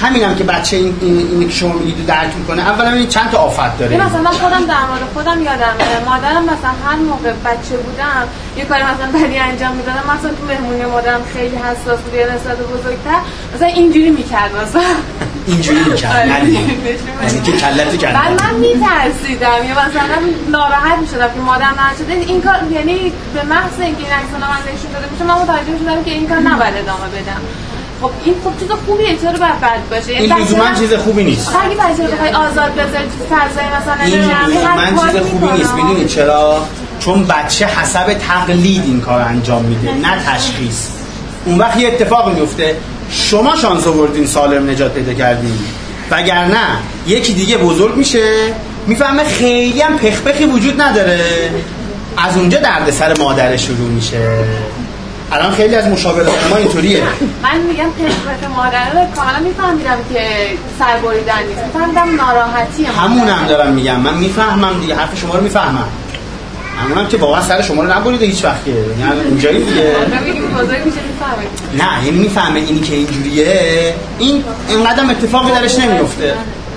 همینم که بچه اینی که شما میگید درک میکنه. اولا این چند تا آفت داره. مثلا من خودم در مورد خودم یادم میاد مادرم مثلا هر موقع بچه بودم یه کاری مثلا بدی انجام میدادم، مثلا تو مهمونی مادرم خیلی حساس بود یا نسبت بزرگتر مثلا اینجوری میکرد مثلا اینجوری میکرد یعنی که کلت کرد. من میترسیدم یا مثلا ناراحت میشدم که مادرم نشده این کار، یعنی به محض اینکه این عکسو من نشون داده میشه من متوجه میشدم که این کار نباید ادامه بدم. خب این خب چیز خوبیه، چرا باید بد باشه؟ این لزوما چیز خوبی نیست. اگه بچه‌ها بخوای آزاد بذاری تو فضای مثلا این لزوما چیز خوبی نیست. میدونید چرا؟ چون بچه حسب تقلید این کار انجام میده نه تشخیص. اون وقت یه اتفاق میفته، شما شانس آوردین سالم نجات پیدا کردین، وگرنه یکی دیگه بزرگ میشه میفهمه خیلی هم پخپخی وجود نداره، از اونجا دردسر مادر شروع میشه. الان خیلی از مشاورات ما اینطوریه. من میگم پخپخ مادر رو کاملا میفهمیدم که سربریدن نیست، میفهمیدم ناراحتیه. همونم دارم میگم، من میفهمم دیگه، حرف شما رو میفهمم. همونم که واقعا سر شما رو نبریده هیچ وقت، یعنی اونجایی دیگه. میگم بزرگ میشه میفهمه. نه یعنی میفهمه اینی که اینجوریه، این اینقدر اتفاقی درش نمیفته.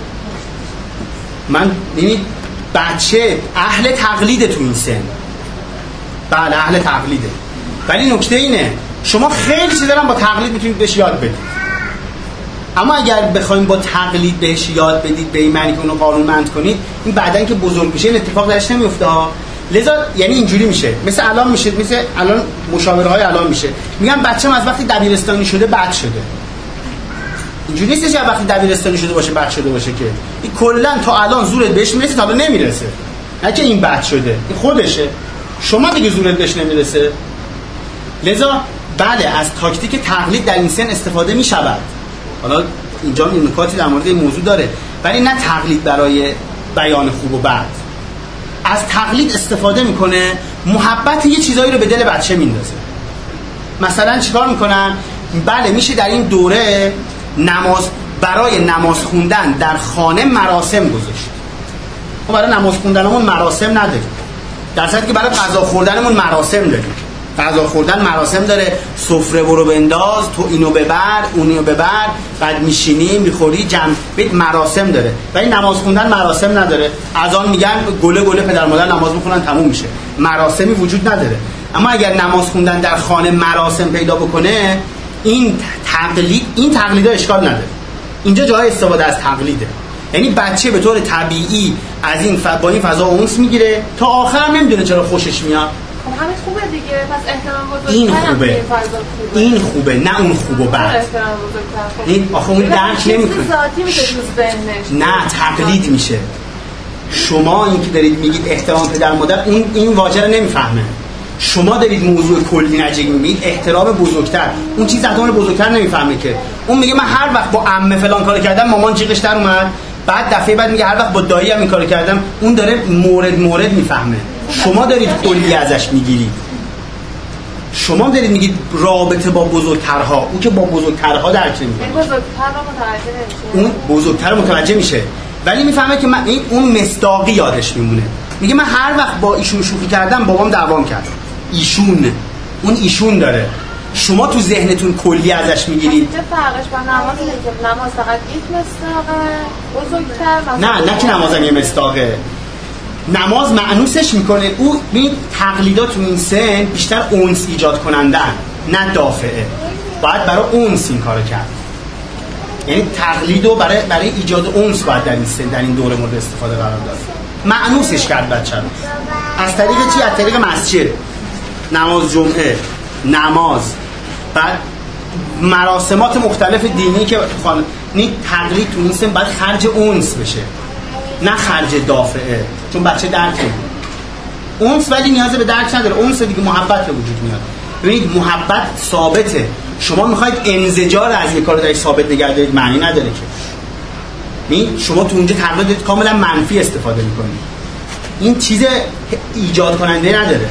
من یعنی بچه اهل تقلیده تو این سن. بله اهل تقلیده. ولی نکته اینه شما خیلی چیزا رو با تقلید میتونید بهش یاد بدید. اما اگر بخوایم با تقلید بهش یاد بدید به این معنی که اونو قانونمند کنید، این بعدن که بزرگ میشه این اتفاق درش نمیفته ها. لذا یعنی اینجوری میشه، مثل الان مشاورهای الان میشه میگن بچه‌م از وقتی دبیرستانی شده بد شده. اینجوری نیست که وقتی دبیرستانی شده باشه بد شده باشه، که این کلا تا الان زورت بهش میرسه تا الان نمیرسه. نه که این بد شده، این خودشه. شما دیگه زورت بهش نمیرسه. لذا بله از تاکتیک تقلید در این سن استفاده میشود. حالا اینجا این نکاتی در مورد این موضوع داره، ولی نه تقلید برای بیان خوب و بد. از تقلید استفاده میکنه، محبت یه چیزایی رو به دل بچه میندازه. مثلا چیکار میکنن؟ بله میشه در این دوره برای نماز خوندن در خانه مراسم گذاشت. ما برای نماز خوندنمون مراسم نداریم، در صورتی که برای غذا خوردنمون مراسم داریم. غذا خوردن مراسم داره، سفره برو بنداز، تو اینو ببر اونیو ببر، بعد میشینی میخوری جمع بیت، مراسم داره. ولی نماز خوندن مراسم نداره. اذان میگن گله گله پدر مادر نماز میخونن تموم میشه، مراسمی وجود نداره. اما اگر نماز خوندن در خانه مراسم پیدا بکنه، این تقلیدا اشکال نداره. اینجا جای استفاده از تقلیده. یعنی بچه به طور طبیعی از این با این فضا اونس میگیره تا آخر هم نمیدونه چرا خوشش میاد. خب همین خوبه دیگه، پس احترام بزرگتر این خوبه نه اون خوب و بد. این آخه اون درک نمیکنه، ذاتی میشه تو ذهنش، نه تقلید میشه. شما این که دارید میگید احترام پدر مادر، این واژه رو نمیفهمه. شما دارید موضوع کلی نجیب میگید احترام بزرگتر، اون چیز احترام بزرگتر نمیفهمه که. اون میگه من هر وقت با عمه فلان کارو کردم مامان جیغش در اومد، بعد دفعه بعد میگه هر وقت با دایی هم این کارو کردم. اون داره مورد میفهمه. شما دارید کلی ازش میگیرید. شما دارید میگید رابطه با بزرگترها، اون که با بزرگترها درک نمیکنه. اون بزرگتر متوجه میشه ولی میفهمه که من اون مصداقی یادش میمونه. میگه من هر وقت با ایشون شوخی کردم بابام دعوام کرد. ایشون داره. شما تو ذهنتون کلی ازش میگیرید. چه فرقش با نماز اینه که نماز فقط یک مصداقه بزرگتر؟ نه که نمازم یه مصداقه. نماز معنوسش میکنه. او ببین تقلیدات تو این سن بیشتر اونس ایجاد کنندن نه دافعه. باید برای اونس این کارو کرد. یعنی تقلیدو برای ایجاد اونس باید در این سن در این دوره مورد استفاده قرار داد. معنوسش کرد بچه رو. از طریق چی؟ از طریق مسجد، نماز جمعه، نماز، بعد مراسمات مختلف دینی که تقلید تو این سن باید خرج اونس بشه نه خرج دافعه، چون بچه درک نمی‌کنه. اونس ولی نیاز به درک نداره. اونس دیگه محبت به وجود میاد. ببینید محبت ثابته. شما میخواید انزجار از یک کار درش ثابت نگه دارید، معنی نداره که. شما تو اونجا تقلید کاملا منفی استفاده میکنید. این چیز ایجاد کننده نداره.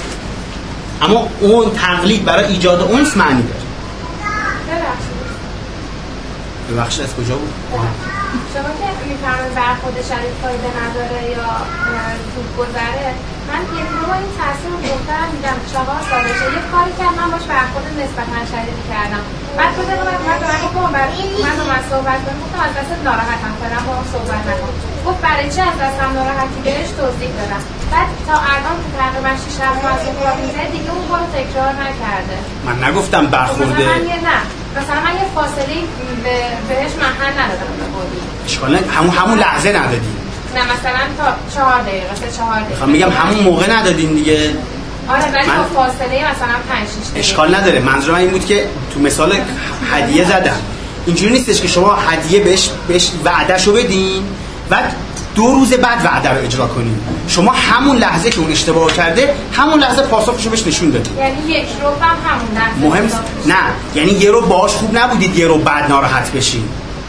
اما اون تقلید برای ایجاد اونس معنی داره. ببخشید از کجا بود؟ شما که میفهمید برخورد شریف فایده نداره یا خوب گذره، من یه با این تاثیر دخترم دیدم 4 سالشه یه کاری کرد من باش برخورد نسبتا شدیدی کردم بعد خود من گفتم من صحبت کنم گفتم از دست ناراحتم فعلا با هم صحبت نکنم گفت برای چی از دستم ناراحتی بهش توضیح دادم بعد تا الان که تقریبا 6 ماه از اون کار می‌کنه دیگه اون کارو تکرار نکرده من نگفتم برخورده مثلا من یه فاصله بهش محل ندادم به قولی اشکال همون لحظه ندادی نه مثلا تا 4 دقیقه 4 دقیقه میگم همون موقع ندادین دیگه آره ولی با فاصله مثلا 5-6 دقیقه اشکال نداره منظور من این بود که تو مثال هدیه زدم اینجوری نیستش که شما هدیه بهش وعدهشو بدین و 2 روز بعد وعده رو اجرا کنین شما همون لحظه که اون اشتباه کرده همون لحظه پاسخشو بهش نشون بدید یعنی یک رو هم همون لحظه مهم نه یعنی یه رو باهاش خوب نبودید یه رو بعد ناراحت بشین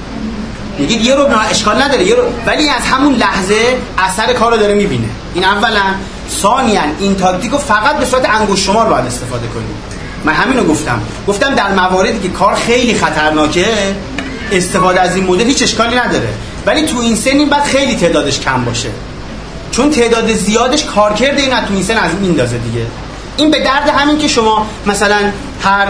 میگید یه رو اشکال نداره یه رو ولی از همون لحظه اثر کارو داره میبینه این اولا ثانیاً این تاکتیکو فقط به صورت انگشت شمار باید استفاده کنید من همینو گفتم در مواردی که کار خیلی خطرناکه استفاده از این مدل هیچ اشکالی نداره ولی تو این سن این بعد خیلی تعدادش کم باشه چون تعداد زیادش کارکرد این تو این سن از این میندازه دیگه این به درد همین که شما مثلا هر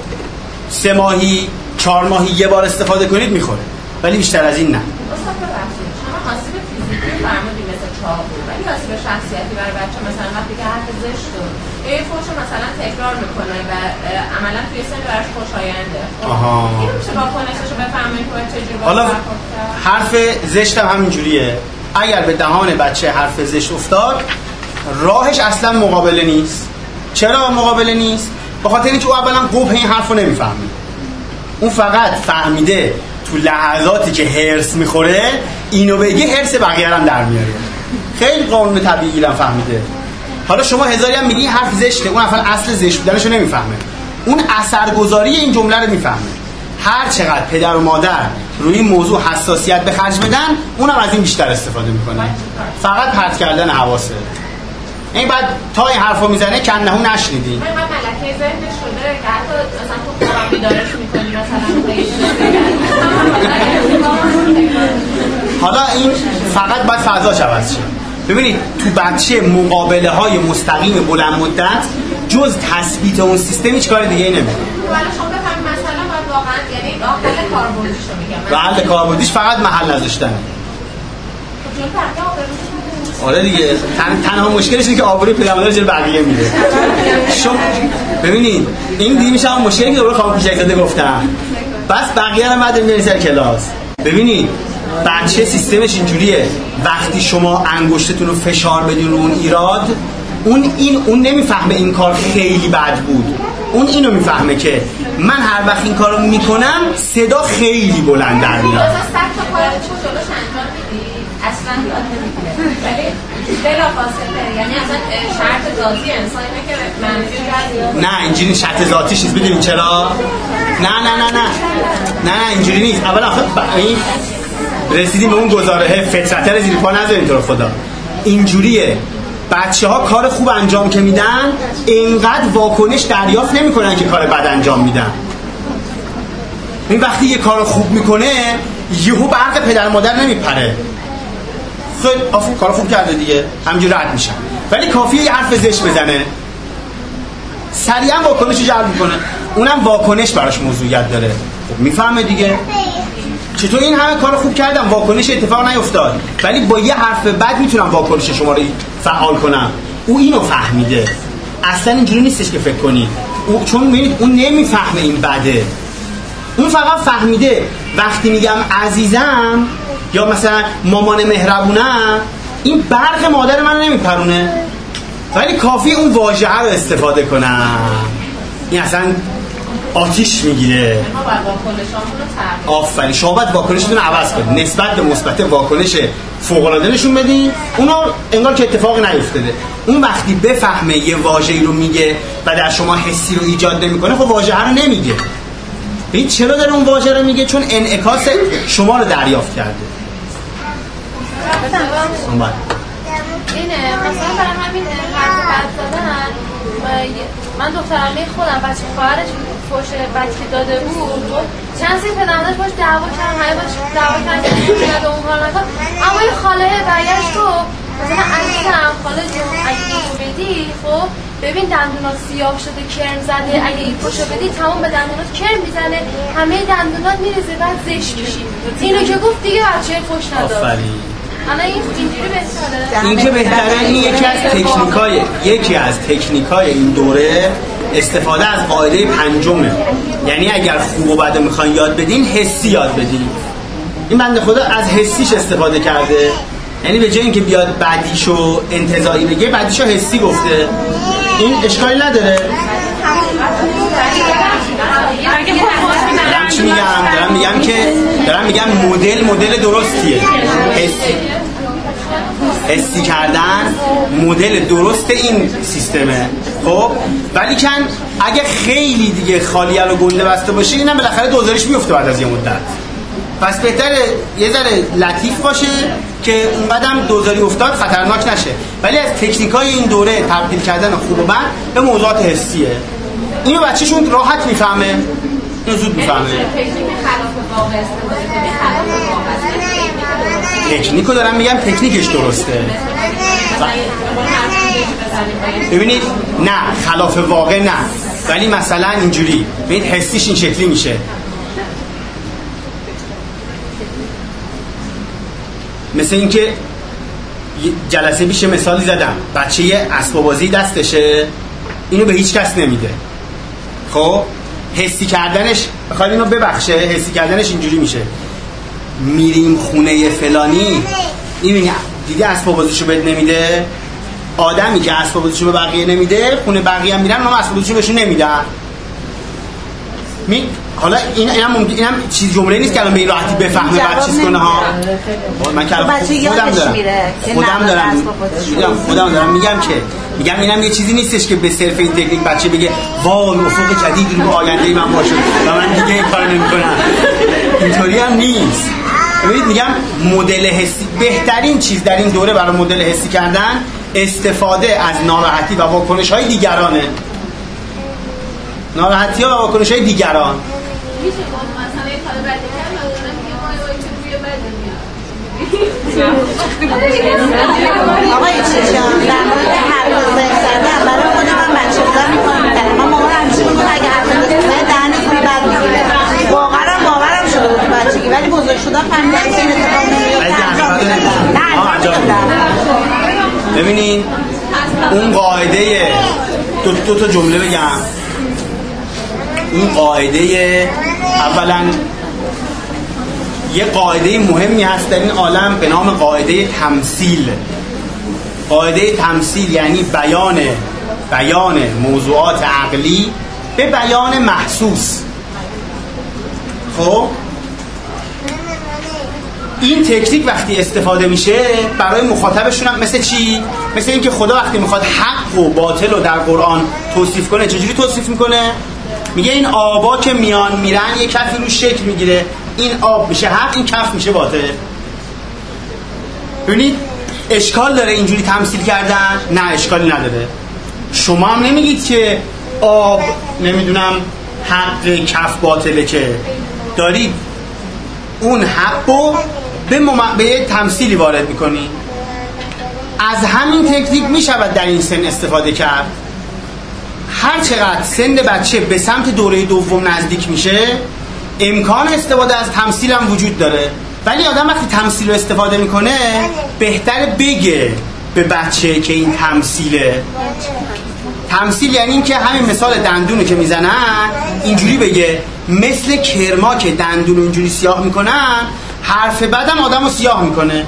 3 ماهی 4 ماهی یه بار استفاده کنید میخوره ولی بیشتر از این نه استاد ببخشید شما آسیب فیزیکی فرمودید مثل چاقو ولی آسیب شخصیتی برای بچه مثلا وقتی که حرف زشت رو یه فحش مثلا تکرار میکنه و عملا توی سن براش خوشاینده این میشه واکنشش رو بفهمید که چجوری حالا حرف زشت هم همینجوریه اگر به دهان بچه حرف زشت افتاد راهش اصلا مقابله نیست چرا مقابله نیست؟ به خاطر اینکه او اولا قبح این حرف رو نمیفهمه اون فقط فهمیده تو لحظاتی که هرس میخوره اینو بگه هرس بقیه هم در میاره خیلی قانون طبیعی هم فهمیده حالا شما هزاری هم میگی حرف زشته اون اصل زشت بودنشو نمیفهمه اون اثرگذاری این جمله رو میفهمه هر چقدر پدر و مادر روی این موضوع حساسیت به خرج بدن اونم از این بیشتر استفاده میکنه فقط پرت کردن حواسه این بعد تا این حرفو میزنه کنهو نشنیدی من ملکه ذهنش شده که حتی مثلا تو خودم بیدارش میکنی مثلا حالا این فقط باید فضاش عوض شه ببینید تو بچه مقابله های مستقیم بلند مدت جز تثبیت اون سیستم هیچ کار دیگه ای نمیکنه ولی شما بفهمید مثلا باید واقعا یعنی حل کاربردیش رو میگم حل کاربردیش فقط محل نذاشتنه آره دیگه تنها مشکلش اینه که آبروی پدرمادر جلوی بقیه میره شما ببینید این دیگه میشه همون مشکلی که دوباره خانم کوچک‌زاده گفتم بس بقیه رو بعد میرین سر کلاس ببینید بچه سیستمش اینجوریه وقتی شما انگشتتون رو فشار بدین رو اون ایراد اون نمیفهمه این کار خیلی بد بود اون اینو میفهمه که من هر وقت این کارو میکنم صدا خیلی بلند در میاد اصلا یاد نمیگیره ولی بلافاصله یعنی اصلا شرط ذاتی انسانه که منفی نه اینجوری شرط ذاتیش نیست بدونین چرا نه اینجوری نیست اولا این رسیدیم به اون گزاره فطرت رو زیر پا نذارین تو رو خدا اینجوریه بچه‌ها کار خوب انجام که میدن اینقدر واکنش دریافت نمیکنن که کار بد انجام میدن این وقتی یه کار خوب میکنه یهو برق پدر مادر نمیپره خیلی کار خوب کرده دیگه همینجوری رد میشن ولی کافیه یه حرف زشت بزنه سریعا واکنش رو جلب میکنه اونم واکنش براش موضوعیت داره خب میفهمه دیگه چطور این همه کار خوب کردم واکنش اتفاق نیفتاد ولی با یه حرف بد میتونم واکنش شما رو فعال کنم او اینو فهمیده اصلا اینجوری نیستش که فکر کنی چون میبینید اون نمیفهمه این بده اون فقط فهمیده وقتی میگم عزیزم یا مثلا مامان مهربونم این برق مادر من نمیپرونه ولی کافی اون واژه رو استفاده کنم این اصلا آتیش میگیره آفرین شما باید واکنشتون رو عوض کنید نسبت به مثبت واکنش فوق‌العاده نشون بدین اونو انگار که اتفاقی نیفتاده اون وقتی بفهمه یه واژه‌ای رو میگه و در شما حسی رو ایجاد نمیکنه خب واژه رو نمیگه ببین چرا داره اون واژه رو میگه چون انعکاس شما رو دریافت کرده اینه مثلا برای همین حرف بد زدن من دخترمه خودم بچه خواهرش فوش بچه داده بود چند سری پدرمادرش باش دعوا کردن همه باش دعوا کردن که اون کار نکن اما این خاله برگشت رو مثلا عزیزم حالا اگه اینو بدی خب ببین دندونات سیاه شده کرم زده، اگه این پشو بدی تمام به دندونات کرم میزنه، همه دندونات میریزه بعد زشت میشی. اینو که گفت دیگه بچه فوش نداد. الان اینجوری بهتره. این که بهتره. این یکی از تکنیکای این دوره استفاده از قاعده پنجمه. یعنی اگر خوب و بد میخواین یاد بدین حسی یاد بدین. این بنده خدا از حسیش استفاده کرده، یعنی به جای اینکه بیاد بعدیشو انتزاعی بگه بعدیشو حسی گفته. این اشکالی نداره. دارم میگم مدل درستیه. حسی کردن مدل درست این سیستمه. خب ولی کن اگه خیلی دیگه خالیه رو گنده بسته باشه اینم بالاخره دوزارش میفته بعد از یه مدت. پس بهتره یه ذره لطیف باشه که اونقدر دوزاری افتاد خطرناک نشه. ولی از تکنیکای این دوره تبدیل کردن خوب و بد به موضوعات حسیه. اینو بچه‌شون راحت میفهمه، اینو زود میفهمه. تکنیکو دارم میگم تکنیکش درسته. ببینید نه خلاف واقع نه، ولی مثلا اینجوری ببینید حسیش این شکلی میشه. مثل اینکه جلسه پیش مثالی زدم، بچه یه اسباب بازی دستشه اینو به هیچ کس نمیده. خب حسی کردنش بخواد اینو ببخشه، حسی کردنش اینجوری میشه. میریم خونه فلانی، این دیگه اسباب بازیشو بهت نمیده. آدمی که اسباب بازیشو به بقیه نمیده خونه بقیه هم میرن اونم اسباب بازیشو بهشون نمیدن. حالا اینم چیز جمله نیست که الان به این راحتی بفهمه بعد چیز کنه ها. من که خودم دارم میگم اینم یه چیزی نیستش که به صرف این تکنیک بچه بگه وای افق جدید رو به آینده من باشه و من دیگه این کارو نمی‌کنم. اینطوری هم نیست. ببینید میگم مدل حسی بهترین چیز در این دوره برای مدل حسی کردن استفاده از ناراحتی و واکنش‌های دیگرانه. ناراحتی ها و واکنش های دیگران. میشه مثلا یه کار بدی کرد مثلا میگه وای چه بوی بدی میاد. آقا این چشم در مورد حرف زدن برای خود من بچه بودم میکنم. من مامان همیشه میگم اگه حرف زدن دهنت بوی بد میگیره. واقعا باورم شده بود بچگی، ولی بزرگ شدم فهمیدم که این اتفاق نمیفته. ببینین اون قاعده دو تا جمله بگم. این قاعده اولا یه قاعده مهمی هست در این عالم به نام قاعده تمثیل. قاعده تمثیل یعنی بیان موضوعات عقلی به بیان محسوس. خب این تکنیک وقتی استفاده میشه برای مخاطبشون هم مثل چی؟ مثل اینکه خدا وقتی میخواد حق و باطل رو در قرآن توصیف کنه چجوری توصیف میکنه؟ میگه این آبا که میان میرن یه کفی رو شکل میگیره، این آب میشه حق، این کف میشه باطل. ببینید اشکال داره اینجوری تمثیل کردن؟ نه اشکالی نداره. شما هم نمیگید که آب نمیدونم حق کف باطله، که دارید اون حقو به یه تمثیلی وارد میکنی. از همین تکنیک میشود در این سن استفاده کرد. هر چقدر سن بچه به سمت دوره دوم نزدیک میشه امکان استفاده از تمثیل هم وجود داره، ولی آدم وقتی تمثیل رو استفاده میکنه بهتره بگه به بچه که این تمثیله. تمثیل یعنی این که همین مثال دندونو که میزنن اینجوری بگه مثل کرما که دندون اینجوری سیاه میکنن حرف بعدم آدمو سیاه میکنه.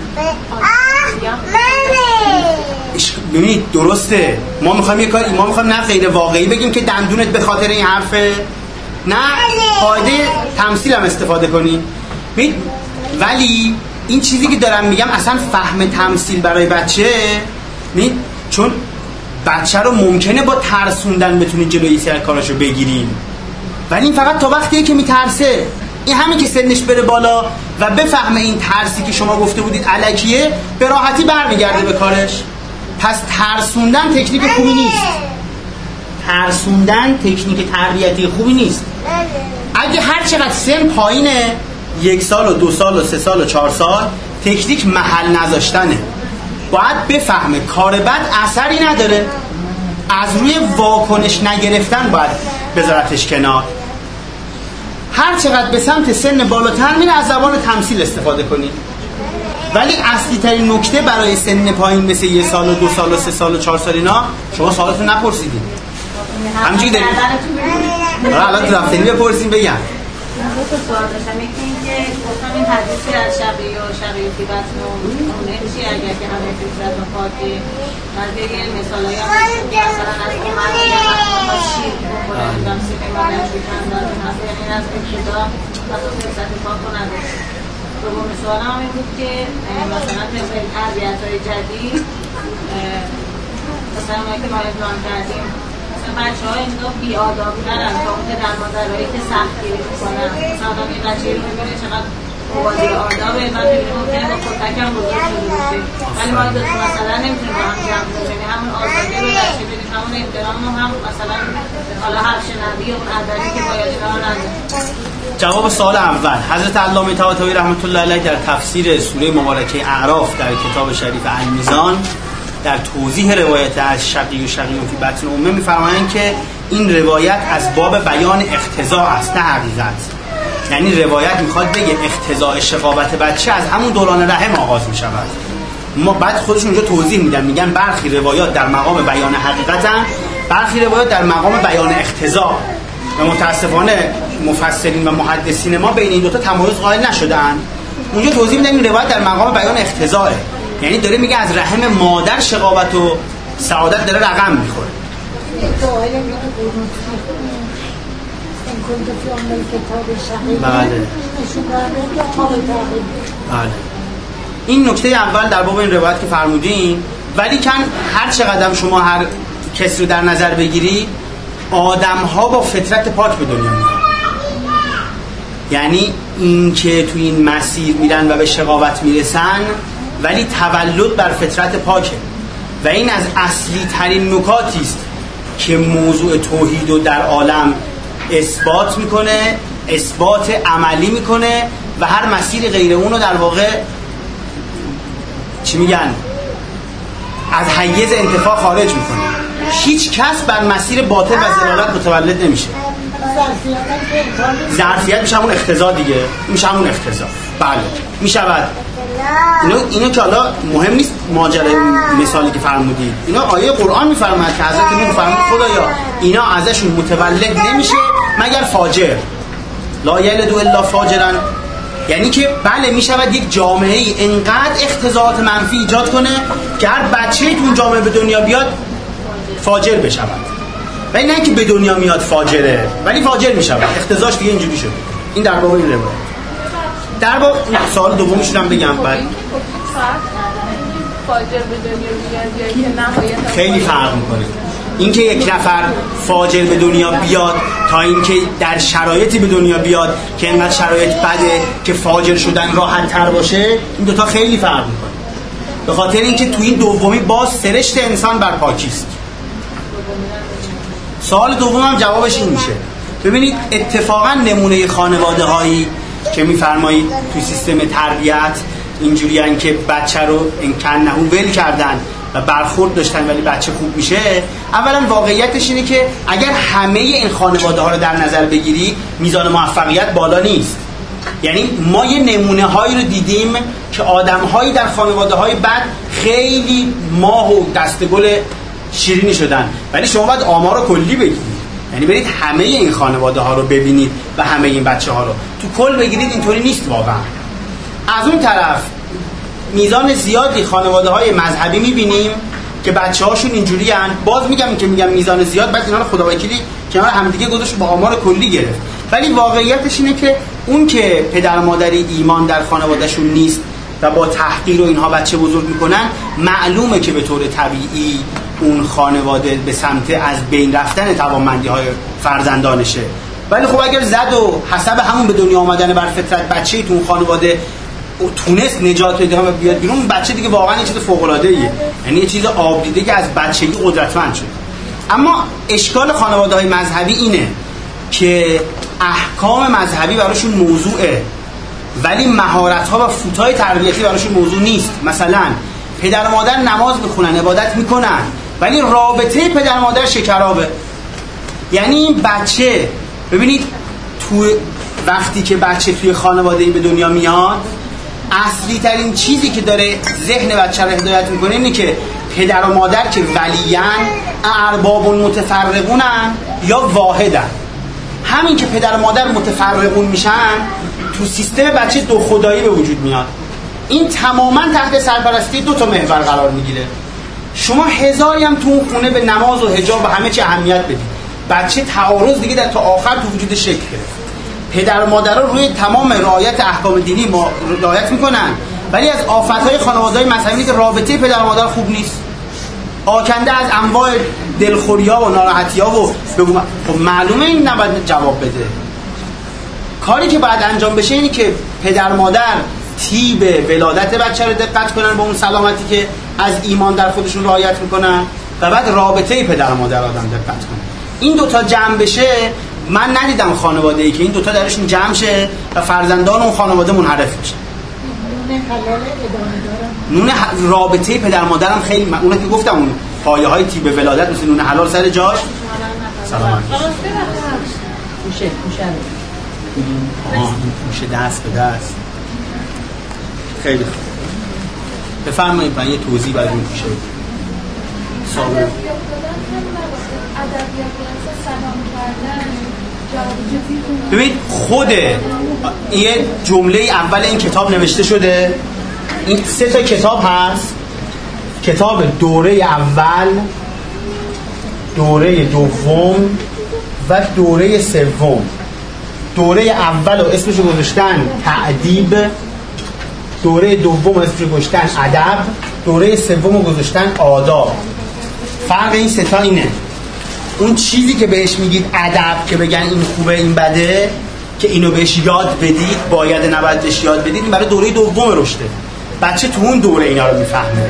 ببینید درسته، ما میخوایم نه غیر واقعی بگیم که دندونت به خاطر این حرفه، نه قاعده تمثیل هم استفاده کنیم. ولی این چیزی که دارم میگم اصلا فهم تمثیل برای بچه چون بچه رو ممکنه با ترسوندن بتونید جلوی سر کاراشو بگیرین، ولی این فقط تا وقتیه که میترسه. این همین که سنش بره بالا و بفهمه این ترسی که شما گفته بودید الکیه به راحتی برمیگرده به کارش. پس ترسوندن تکنیک خوبی نیست. ترسوندن تکنیک تربیتی خوبی نیست. اگه هر چقدر سن پایینه 1 سال و 2 سال و 3 سال و 4 سال تکنیک محل نذاشتنه. باید بفهمه کار بد اثری نداره، از روی واکنش نگرفتن باید بذارتش کنار. هر چقدر به سمت سن بالاتر میره از زبان تمثیل استفاده کنید، ولی اصلی ترین نکته برای سن پایین مثل 1 سال و 2 سال و 3 سال و 4 سال اینا شما سوالاتون نپرسیدین، همینجوری داریم الان رفتنی بپرسیم بگم. دو تا سوال داشتم. یکی این که گفتم این حدیثی از شقیقی فی بطن امه چی اگر که همه فطرت و پاکی من بگیم مثالایی هم مثلا از عمر میگم شیر بخورم میگم سیب مادر شکن داریم هست، یعنی از ابتدا از اون فطرت پاک رو نداشت. دوم سوالم هم این بود که مثلا طبق تربیت‌های جدید مثلا ما که ما ابراهیم کردیم بچه ها اینجا بی‌آداب‌تر از تا اون پدر مادرهایی که سختگیری میکنن. مثلا آدم یه بچه‌ای رو میبینه چقدر مواظب آدابه، من ببینیم ممکنه با خودتکم بزرگ شده باشه، ولی ما دوست مثلا نمیتونیم با هم جمع کنیم، همون آزادی رو بچه بدیم، همون احترام رو هم مثلا حالا هر شنوی اون ادبی که باید اینا رو نداریم. جواب سوال اول، حضرت علامه طباطبایی رحمت الله علیه در تفسیر سوره مبارکه اعراف در کتاب شریف المیزان در توضیح روایت از شقی و فی بطن امه می‌فرمایند که این روایت از باب بیان اقتضا است نه حقیقت. یعنی روایت میخواد بگه اقتضاء شقاوت بچه از همون دوران رحم آغاز میشود. ما بعد خودشون اونجا توضیح میدن، میگن برخی روایات در مقام بیان حقیقتن، برخی روایات در مقام بیان اقتضا. و متاسفانه مفسرین و محدثین ما بین این دو تا تمایز قائل نشدن. اونجا توضیح میدن این روایت در مقام بیان اقتضاه، یعنی داره میگه از رحم مادر شقاوت و سعادت داره رقم میخوره. بله. بله. این نکته اول در باب این روایت که فرمودین. ولی کن هر چقدر شما هر کسی رو در نظر بگیری، آدم ها با فطرت پاک به دنیا میان. یعنی این که تو این مسیر میرن و به شقاوت میرسن، ولی تولد بر فطرت پاکه و این از اصلی ترین نکاتی است که موضوع توحید رو در عالم اثبات میکنه، اثبات عملی میکنه و هر مسیر غیر اون رو در واقع چی میگن از حیز انتفاع خارج میکنه. هیچ کس بر مسیر باطل و ضلالت متولد نمیشه. ظرفیت میشه همون اقتضا دیگه، میشه همون اقتضا. بله میشود. اینو که حالا مهم نیست ماجرای مثالی که فرمودید، اینا آیه قرآن میفرماید که حضرت نوح فرمود خدایا اینا ازشون متولد نمیشه مگر فاجر، لا یلد الا فاجرا. یعنی که بله میشود یک جامعه ای انقدر اقتضاعات منفی ایجاد کنه که هر بچه‌ای تو اون جامعه به دنیا بیاد فاجر بشود، ولی نه اینکه به دنیا میاد فاجره ولی فاجر میشود، اقتضاش دیگه اینجوری شده. این در باب این روایت. در باب سوال دومشون هم بگم بعد فاجر به دنیا بیاد یا که نهایت خیلی فرق میکنه. اینکه یک نفر فاجر به دنیا بیاد تا اینکه در شرایطی به دنیا بیاد که اینقدر شرایط بده که فاجر شدن راحت تر باشه، این دوتا خیلی فرق میکنه. به خاطر اینکه تو این دومی باز سرشت انسان بر پاکی است. سوال دوم هم جوابش این میشه. ببینید اتفاقا نمونه خانواده هایی که میفرمایید تو سیستم تربیت اینجوریان که بچه رو انکنهو ول کردن و برخورد داشتن ولی بچه خوب میشه، اولا واقعیتش اینه که اگر همه این خانواده ها رو در نظر بگیری میزان موفقیت بالا نیست. یعنی ما یه نمونه هایی رو دیدیم که آدم هایی در خانواده های بد خیلی ماه و دستگل شیرینی شدن، ولی شما باید آمار رو کلی بگیرید، یعنی برید همه این خانواده ها رو ببینید و همه این بچه ها رو تو کل بگیرید، اینطوری نیست واقعا. از اون طرف میزان زیادی خانواده های مذهبی میبینیم که بچه هاشون اینجوری هن. باز میگم که میگم میزان زیاد، بعد اینا رو خداوکیلی کنار همدیگه گذاشت با آمار کلی گرفت، ولی واقعیتش اینه که اون که پدر مادری ایمان در خانوادهشون نیست و با تحقیر و اینها بچه بزرگ میکنن، معلومه که به طور طبیعی اون خانواده به سمت از بین رفتن توانمندی های فرزندانشه. ولی خب اگر زد و حسب همون به دنیا آمدن بر فطرت بچه‌ای تو اون خانواده تونست نجات بده و بیاد بیرون، بچه دیگه واقعا یه چیز فوق‌العاده‌ایه، یعنی یه چیز آبدیده که از بچگی قدرتمند شد. اما اشکال خانواده‌های مذهبی اینه که احکام مذهبی براشون موضوعه ولی مهارت‌ها و فوت‌های تربیتی براشون موضوع نیست. مثلا پدر و مادر نماز میخونن، عبادت میکنن، ولی رابطه پدر و مادر شکرابه. یعنی این بچه، ببینید تو وقتی که بچه توی خانواده‌ای به دنیا میاد، اصلی ترین چیزی که داره ذهن بچه رو هدایت میکنه اینه که پدر و مادر که ولیان، ارباب متفرقونن یا واحدن. همین که پدر و مادر متفرقون میشن، تو سیستم بچه دو خدایی به وجود میاد. این تماما تحت سرپرستی دو تا محور قرار میگیره. شما هزاری هم تو اون خونه به نماز و حجاب و همه چی اهمیت بدید، بچه تعارض دیگه در تا آخر تو وجود شکل گرفت. پدر و مادرها روی تمام رعایت احکام دینی رعایت میکنن، ولی از آفتهای خانواده‌های مذهبی که رابطه پدر و مادر خوب نیست، آکنده از انواع دلخوری‌ها و ناراحتی‌ها و بگو. خب معلومه این نباید جواب بده. کاری که باید انجام بشه اینه که پدر مادر تیب ولادت بچه رو دقت کنن با اون سلامتی که از ایمان در خودشون رعایت میکنن، و بعد رابطه پدر و مادر آدم دقت کنه. این دوتا جمع بشه، من ندیدم خانواده‌ای که این دوتا درشون جمع شه و فرزندان اون خانواده منحرف بشه. نون رابطه پدر مادرم خیلی اونه که گفتم، اون پایه های تیب ولادت مثل نون حلال سر جاش. سلام موشه دست به دست. خیلی خوب، بفرمایید من یه توضیح برای این موشه بدید. سلام ببینید، خود یه جمله اول این کتاب نوشته شده. این 3 تا کتاب هست، کتاب دوره اول، دوره دوم و دوره سوم. دوره اول رو اسمشو گذاشتن تأدیب، دوره دوم اسمشو گذاشتن ادب، دوره سوم رو گذاشتن آداب. فرق این 3 تا اینه، اون چیزی که بهش میگید ادب که بگن این خوبه این بده، که اینو بهش یاد بدید، باید نباید بهش یاد بدید، این برای دوره دوم رشده. بچه تو اون دوره اینا رو میفهمه.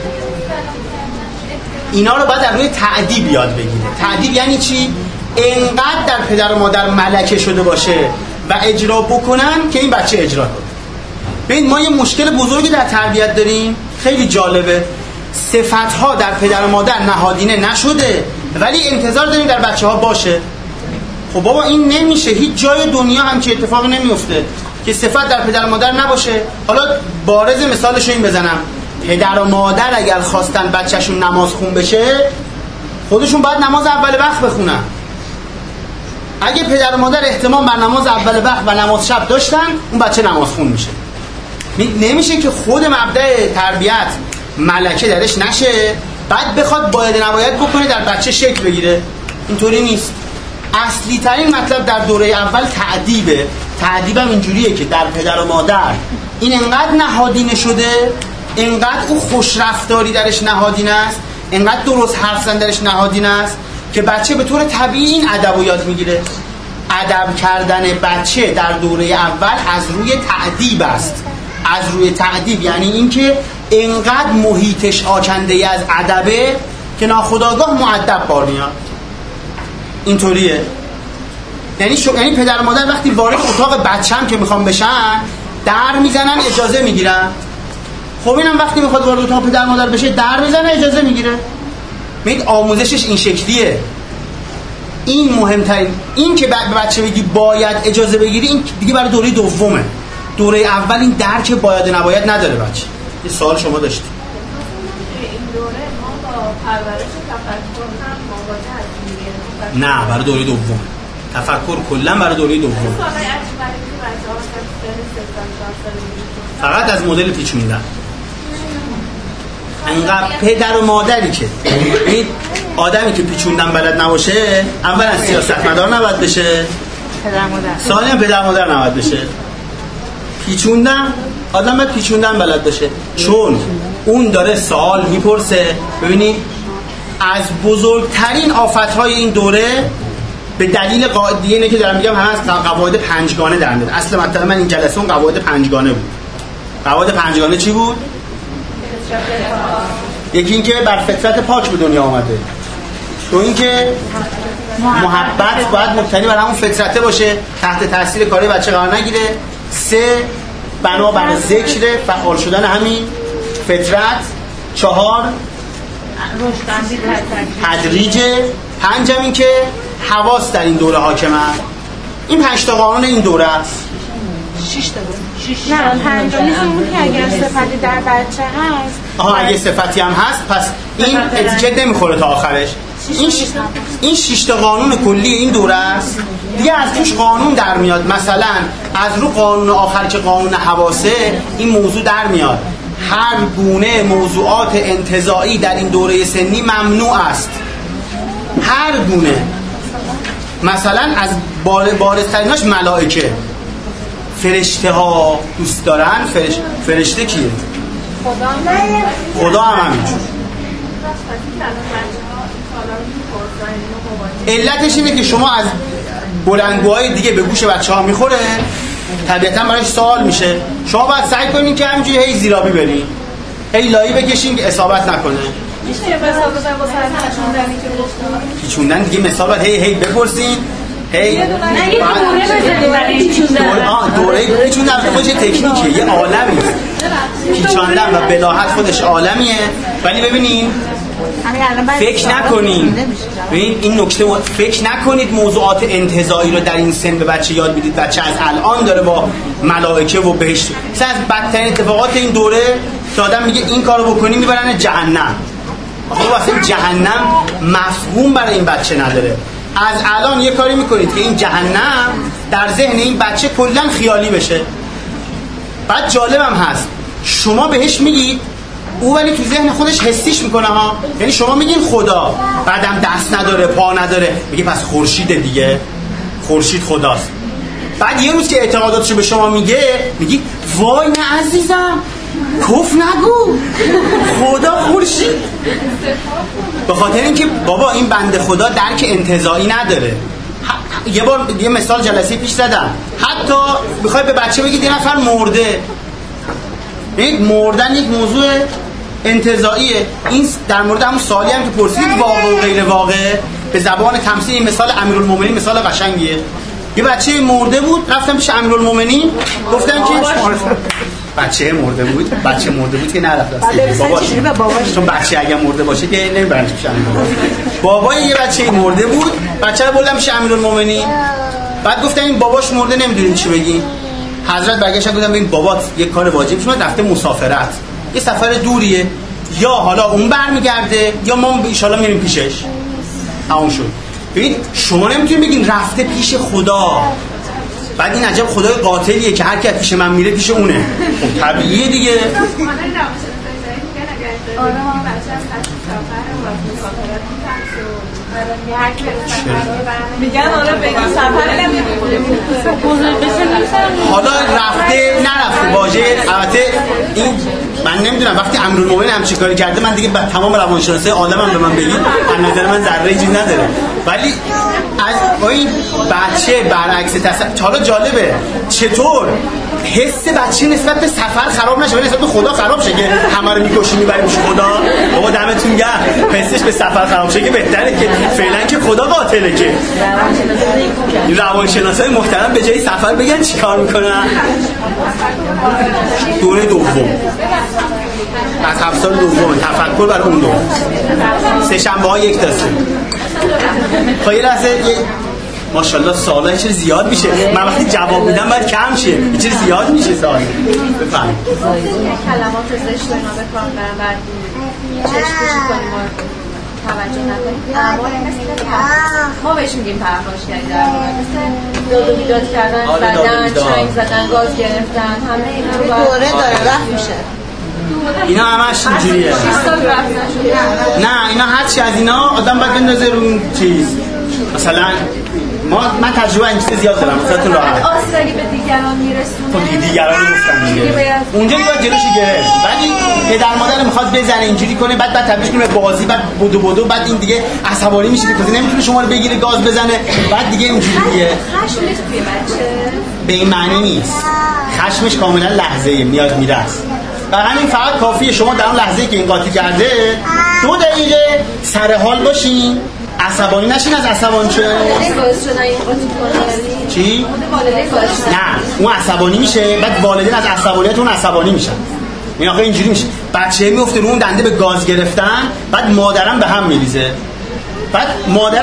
اینا رو باید در روی تأدیب یاد بگیره. تأدیب یعنی چی؟ انقدر در پدر و مادر ملکه شده باشه و اجرا بکنن که این بچه اجرا کنه. ببین ما یه مشکل بزرگی در تربیت داریم، خیلی جالبه. صفت‌ها در پدر و مادر نهادینه نشده، ولی انتظار داریم در بچه‌ها باشه. خب بابا این نمیشه، هیچ جای دنیا هم که اتفاقی نمیفته که صفت در پدر و مادر نباشه. حالا بارز مثالشو این بزنم، پدر و مادر اگر خواستن بچه‌شون نماز خون بشه، خودشون باید نماز اول وقت بخونن. اگه پدر و مادر اهتمام بر نماز اول وقت و نماز شب داشتن، اون بچه نماز خون میشه. نمیشه که خود مبدأ تربیت ملکه درش نشه، بعد بخواد باید نباید بکنه در بچه شکل بگیره. اینطوری نیست. اصلی ترین مطلب در دوره اول تأدیبه. تأدیبم اینجوریه که در پدر و مادر این انقدر نهادینه شده، انقدر او خوش رفتاری درش نهادینه است، انقدر درست حرف زدن درش نهادینه است که بچه به طور طبیعی این ادب رو یاد میگیره. ادب کردن بچه در دوره اول از روی تأدیب است. از روی تأدیب یعنی اینکه انقدر محیطش آکنده از ادبه که ناخودآگاه مؤدب بار میاد. اینطوریه. یعنی پدر و مادر وقتی وارد اتاق بچه‌ام که میخوام بشن، در میزنن اجازه میگیرن. خب اینم وقتی میخواد وارد اتاق پدر و مادر بشه، در میزنه اجازه میگیره. میگید آموزشش این شکلیه. این مهمترین. این که به بچه بگی باید اجازه بگیری، این دیگه برای دوره دومه. دوره اول این درک باید نباید نداره بچه. یه سوال شما داشتید. این دوره ما با پرورش تفکر هم مواجه هستیم. نه، برای دوره دوم. تفکر کلا برای دوره دوم. فقط از مدل پیچوندن. انقدر پدر و مادری که این آدمی که پیچوندن بلد نباشه، اولا سیاستمدار نباید بشه، ثانیاً پدر مادر نباید بشه. پیچوندن، آدم باید پیچوندن بلد بشه، چون اون داره سوال میپرسه. ببینید از بزرگترین آفتهای این دوره به دلیل قاعده اینه که دارم میگم، همه از قواعد پنجگانه در میاد. اصل مطلب من این جلسه اون قواعد پنجگانه بود. قواعد پنجگانه چی بود؟ یکی این که بر فطرت پاک به دنیا آمده، تو این که محبت باید مبتنی بر همون فطرته باشه، تحت تاثیر کاری بچه قرار نگیره. 3 بنابر ذکر فعال شدن همین فطرت 4 تدریج، 5 این که حواس در این دوره حاکمه. این 5 تا قانون این دوره است. 6 تا نه، پنجمی اون که اگر صفتی در بچه هست، اگه صفتی هم هست پس این اتیکت نمیخوره تا آخرش. این 6 تا قانون کلی این دوره است دیگه. از توش قانون در میاد، مثلا از رو قانون آخر که قانون حواسه این موضوع در میاد. هر گونه موضوعات انتزاعی در این دوره سنی ممنوع است، هر گونه. مثلا از بارزتریناش ملائکه، فرشته ها دوست دارن. فرشته کیه؟ خدا هم همینجور. علتش اینه که شما از بلندگوهای دیگه به گوش بچه ها میخوره، طبیعتا براش سوال میشه. شما باید سعی کنین که همینجوری هی زیرابی برین، هی لایی بکشین که اصابت نکنه. میشه یه مثال بزنم با سر پیچوندنی که گفتم؟ پیچوندن دیگه مثال باید هی بپرسین. هی نه یه دوره بزنیم برای پیچوندن. دوره پیچوندن خودش تکنیکه، یه عالمی. پیچاندن و بلاحت خودش عالمیه. ولی ببینین فکر نکنین، ببین این نکته، فکر نکنید موضوعات انتزاعی رو در این سن به بچه یاد بدید. بچه از الان داره با ملائکه و بهشت، مثلا از بدترین اتفاقات این دوره که آدم میگه این کارو بکنی میبرن جهنم. خب واسه جهنم مفهوم برای این بچه نداره. از الان یه کاری میکنید که این جهنم در ذهن این بچه کلا خیالی بشه. بعد جالبم هست شما بهش میگید، او ولی تو ذهن خودش حسیش میکنه ها. یعنی شما میگین خدا، بعدم دست نداره پا نداره، میگه پس خورشید دیگه، خورشید خداست. بعد یه روز که اعتقاداتشو به شما میگه، میگی وای نه عزیزم کف نگو، خدا خورشید. به خاطر اینکه بابا این بنده خدا درک انتزاعی نداره. یه بار یه مثال جلسه پیش زدم، حتی بخوای به بچه بگید یه نفر مرده، مردن یک موضوع انتزاعیه. این در مورد همون سوالی هم که پرسید واقع و غیر واقع، به زبان تمثیل این مثال امیرالمومنین مثال قشنگیه. یه بچه مرده بود، رفتم پیش امیرالمومنین گفتم که بچه مرده بود که نرفت باباش، چون بچه اگه مرده باشه که نمیبرنش پیش امیرالمومنین. بابای یه بچه مرده بود، بچه رو بردم پیش امیرالمومنین. بعد گفتم این باباش مرده نمیدونین چی بگین. حضرت برگشتن گفتم این بابات یک کار واجب شما رفته مسافرت، یه سفر دوریه، یا حالا اون برمیگرده یا ما ان شاءالله میریم پیشش. همون شد. ببین شما نمیتونید بگین رفته پیش خدا. بعد این عجب خدای قاتلیه که هر کی پیش من میره پیش اونه. خب طبیعیه دیگه. میگن آره بگی سفر حالا رفته نرفته واژه، البته این من نمیدونم وقتی امیرالمومنین هم چه کاری کرده، من دیگه تمام روانشناسی عالمم به من بگید از نظر من ذره چیزی نداره. ولی از این بچه برعکس حالا جالبه چطور حس بچه نسبت به سفر خراب نشه ولی نسبت به خدا خراب شه که همه رو میکشی میبریم پیش خدا. بابا دمتون گرم، حسش به سفر خراب شه که بهتره که فعلا که خدا قاتله. که روانشناسای محترم به جای سفر بگن چیکار میکنن؟ دوره دوم از 7 سال دوم تفکر بر اون دوم، سه شنبه ها 1 تا 3. خب یه لحظه ماشاءالله سوالای چه زیاد میشه، من وقتی جواب میدم باید کم شه، چه زیاد میشه سوال. بفهم کلمات زشت و اینا به کار برن، بعد چشم کنیم و توجه نکنیم. اعمالی مثل ما بهش میگیم پرخاشگری، در واقع مثل داد و بیداد کردن، زدن، چنگ زدن، گاز گرفتن، همه اینا رو دوره داره رفت میشه. اینا همش اینجوریه. نه اینا هرچی از اینا آدم باید بندازه رو اون چیز. مثلا من تجربه این چیز زیاد دارم، خودتون راحت. آسری به دیگران میرسونه. خب دیگران گفتن دیگه. اونجا دیگه جلوشو گرفت. ولی پدر مادر میخواد بزنه اینجوری کنه، بعد تبدیلش کنه به بازی، بعد بدو بعد این دیگه عصبانی میشه که کسی نمیتونه شما رو بگیره گاز بزنه، بعد دیگه اینجوریه. خشمش توی بچه به این معنی نیست. خشمش کاملا لحظه‌ای میاد میره. و همین فقط کافیه شما در اون لحظه‌ای که این قاطی کرده 2 دقیقه سر حال باشین، عصبانی نشین از عصبانی شدن. چی؟ نه اون عصبانی میشه، بعد والدین از عصبانیت اون عصبانی میشن. این آخه اینجوری میشه بچه میفته رو اون دنده به گاز گرفتن، بعد مادرم به هم میریزه، بعد مادر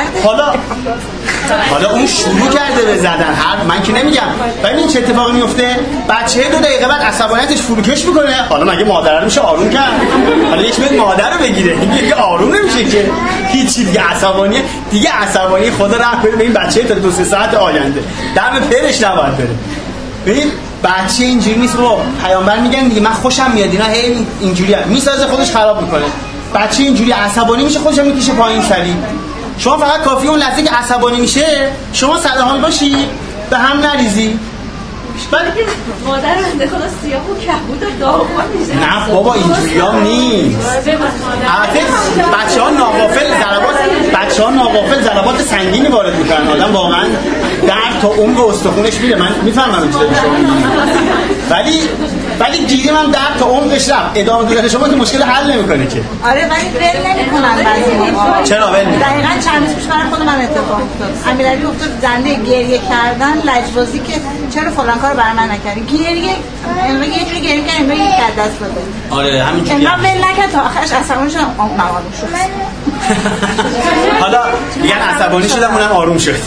حالا اون شروع کرده به زدن من که نمیگم. ببین این چه اتفاقی میفته، بچه 2 دقیقه بعد عصبانیتش فروکش میکنه. حالا مگه مادر رو میشه آروم کرد؟ حالا یک میاد مادر رو بگیره، دیگه آروم نمیشه که هیچی، دیگه عصبانی خدا رحم کنه به این بچه تا 2-3 ساعت آینده دم پرش نباید بره. ببین بچه اینجوری نیست بابا، پیامبر میگن دیگه من خوشم میاد اینا هی اینجوریه، میسازه خودش خراب میکنه. بچه اینجوری عصبانی میشه خودش هم میکشه پایین سری. شما فقط کافیه اون لحظه که عصبانی میشه شما سرحال باشی، به هم نریزی. ولی که مادر بنده خدا سیاه و کبود و داغون میشه. نه بابا اینجوریام نیست. البته بچه‌ها ناقافل ضربات سنگینی وارد میکنن، آدم واقعا درد تا عمق استخونش میره. من میفهمم این چیزا ولی گیریم هم درد تا عمقش رفت. ادامه دادن شما که مشکل حل نمیکنه که. آره ولی ول نمیکنن بعضی موقع. چرا ول نمیکنن؟ دقیقاً چند روز پیش برای خود من اتفاق افتاد. امیرعلی گفت زنده گریه کردن، لجبازی که چرا فلان کارو برای من نکردی. گریه انگار یه جوری گریه کردن انگار یک دست بده. آره همینجوریه. انگار ول نکرد تا آخرش عصبانی شدم، آروم شد. حالا میگن عصبانی شدم اونم آروم شد.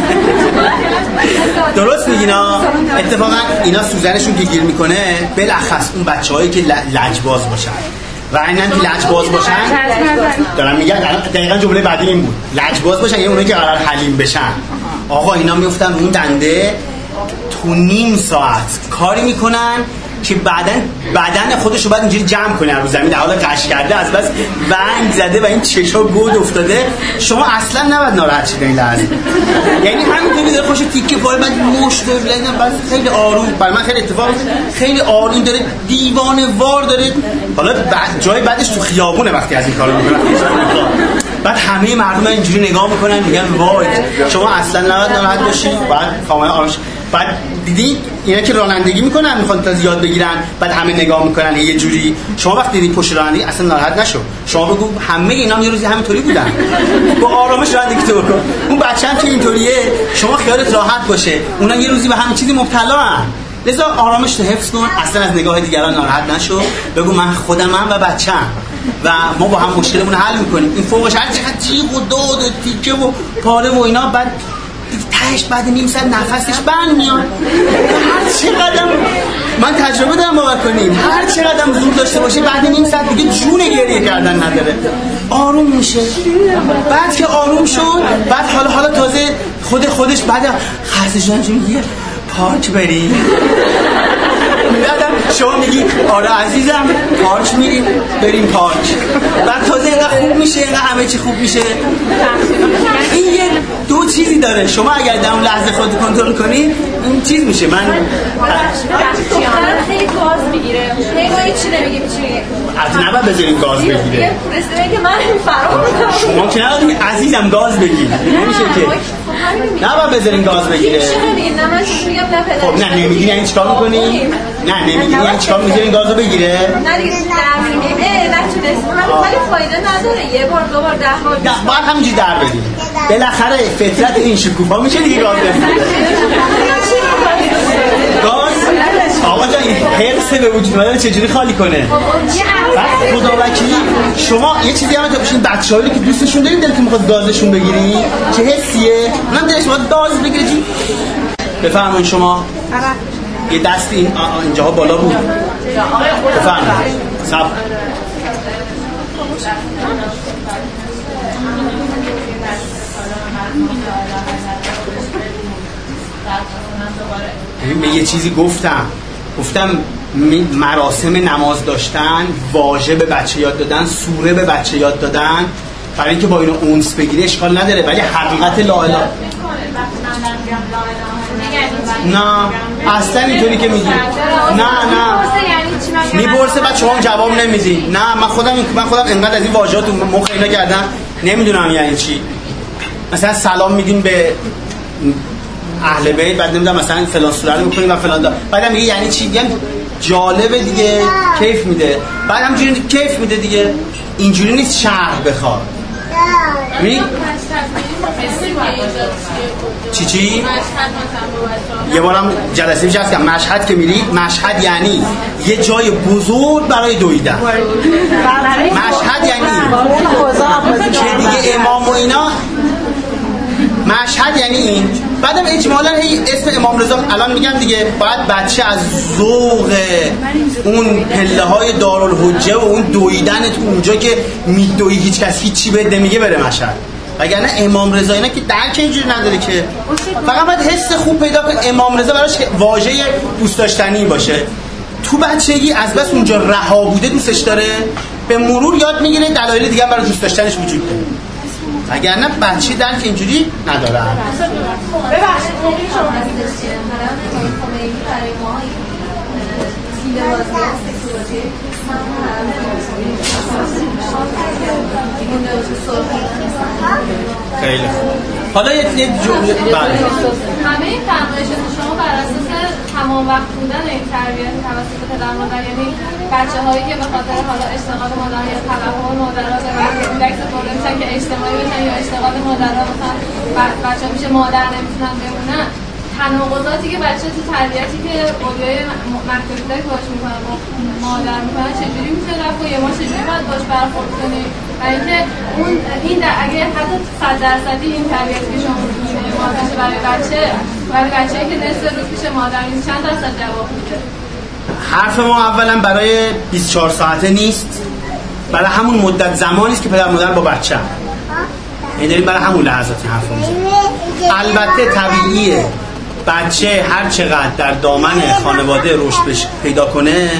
درست میگینا. اتفاقا اینا سوزنشون که گیر میکنه بالاخص اون بچه‌هایی که لجباز باشن و اینن که لجباز باشن دارم میگن دقیقاً جمله بعدی این بود، لجباز باشن یعنی اونایی که قرار حلیم بشن. آقا اینا میافتن اون دنده تو نیم ساعت کاری میکنن که بدن خودش رو باید اینجوری جمع کنه رو زمین، حالا قش کرده از بس ونگ زده و این چشا گود افتاده. شما اصلا نباید ناراحت شید این لحظه، یعنی همینطوری داره خوش تیکه پاره بعد مشت بزنه، بعد خیلی آروم. برای من خیلی اتفاق خیلی آروم داره، دیوانه وار داره. حالا جای بعدش تو خیابونه وقتی از این کارو میکنه، بعد همه مردم اینجوری نگاه میکنن میگن وای شما اصلا نباید ناراحت باشید. بعد کاملا آروم. بعد دیدی اینا که رانندگی میکنن میخوان تا زیاد بگیرن، بعد همه نگاه میکنن یه جوری. شما وقتی دیدی پشت رانندگی اصلا ناراحت نشو، شما بگو همه اینا یه روزی همینطوری بودن، با آرامش رانندگی تو بکن. اون بچه‌م که اینطوریه شما خیالت راحت باشه اونا یه روزی به همین چیزی مبتلا ان، لذا آرامش تو حفظ کن، اصلا از نگاه دیگران ناراحت نشو. بگو من خودم و بچه‌م و ما با هم مشکلمون حل میکنیم. این فوقش هر چقدر جیغ و داد و تیکه و پاره و اینا، بعد تهش بعد نیم ساعت نفسش بند میاد. هر چقدر من تجربه دارم باور کنیم، هر چقدر زور داشته باشه بعد نیم ساعت دیگه جون گریه کردن نداره، آروم میشه. بعد که آروم شد بعد حالا تازه خودش بعد خرسشون چی میگه پارک بریم. بعدم شما میگی آره عزیزم پارک میریم بریم پارک، بعد تازه اینقدر خوب میشه، اینقدر همه چی خوب میشه. این یه دو چیزی داره، شما اگر در اون لحظه خودت کنترل کنی این چیز میشه. من خیلی گاز میگیره، هیچ چیزی نمیگه میشه از نباید بذاریم گاز بگیره. رسیده که من فرار میکنم. شما که نباید عزیزم گاز بگیر، نمیشه که نباید بذاریم گاز بگیره. نه من میگم نه پدر. خب نه نمیگی یعنی چیکار میکنی؟ نه نمیگی یعنی چیکار می‌ذارین گازو بگیره؟ نه دیگه در میگیم نتونست، ولی فایده نداره. یه بار دو بار 10 بار باید همینجوری در بدیم. بالاخره فطرت این شکوفا میشه دیگه گاز بدیم. گاز آقا جان این حرص به وجود اومدن چجوری خالی کنه؟ بعد خداوکیلی شما یه چیزی هم تا بشین بچه‌هایی که دوستشون دارین دلتون میخواد گازشون بگیری چه حسیه؟ اونم دلش میخواد گاز بگیره. بفرمایید شما یه دست اینجاها بالا بود. بفرمایید صبر. به یه چیزی گفتم مراسم نماز داشتن، واژه به بچه یاد دادن، سوره به بچه یاد دادن برای اینکه با اینو اونس بگیره اشکال نداره، ولی حقیقت لا اله نه اصلا اینطوری که میگی نه میپرسه بعد شما جواب نمیدی. نه من خودم انقدر از این واژه‌ها تو مخ اینا کردم نمیدونم یعنی چی. مثلا سلام میدیم به اهل بیت بعد نمیدونم مثلا فلان سوره رو میکنیم و فلان بعدم میگه یعنی چی، میگن جالبه دیگه کیف میده، بعد همینجوری کیف میده دیگه. اینجوری نیست شرح بخواد. چی؟ یه بارم جلسه میشه هست که مشهد که میرید، مشهد یعنی یه جای بزرگ برای دویدن. مشهد یعنی که دیگه امام و اینا، مشهد یعنی این. بعدم اجمالا اسم امام رضا الان میگم دیگه، باید بچه از ذوق اون پله های دارالحجه و اون دویدن تو اونجا که میدوی هیچ کس هیچی بده نمیگه بره مشهد. وگرنه امام رضا اینا که درک اینجوری نداره که، فقط باید حس خوب پیدا کنه. امام رضا براش واژه دوست داشتنی باشه. تو بچگی از بس اونجا رها بوده دوستش داره، به مرور یاد میگیره دلایل دیگه برای دوست داشتنش وجود داره. وگرنه بچه درک اینجوری نداره. ببخشید شما هستش که حرم خمینی برای ما خیلی حالا یه جمله همه این فرمایشات شما بر اساس تمام وقت بودن این تربیت توسط پدر مادر، یعنی بچه‌هایی که به خاطر حالا اشتغال مادر یا توهم مادرها دارن کودک سپرده میشن که اجتماعی بشن یا اشتغال مادرها مثلا بچه‌ها میشه مادر نمیتونن بمونن، تناقضاتی که بچه تو تربیتی که اولیای مکتب کودک باش میکنن با مادر میکنن چجوری میشه رفت و یه ما چجوری باید باش برخورد کنیم و اینکه اون این اگه حتی 100% این تربیتی که شما میکنید مادرشه برای بچه‌ای که نصف روز پیش مادر نیست چند درصد جواب میده؟ حرف ما اولا برای 24 ساعته نیست، برای همون مدت زمانی است که پدر مادر با بچه هم، یعنی برای همون لحظات حرف میزنیم. البته طبیعیه بچه هر چقدر در دامن خانواده رشد پیدا کنه،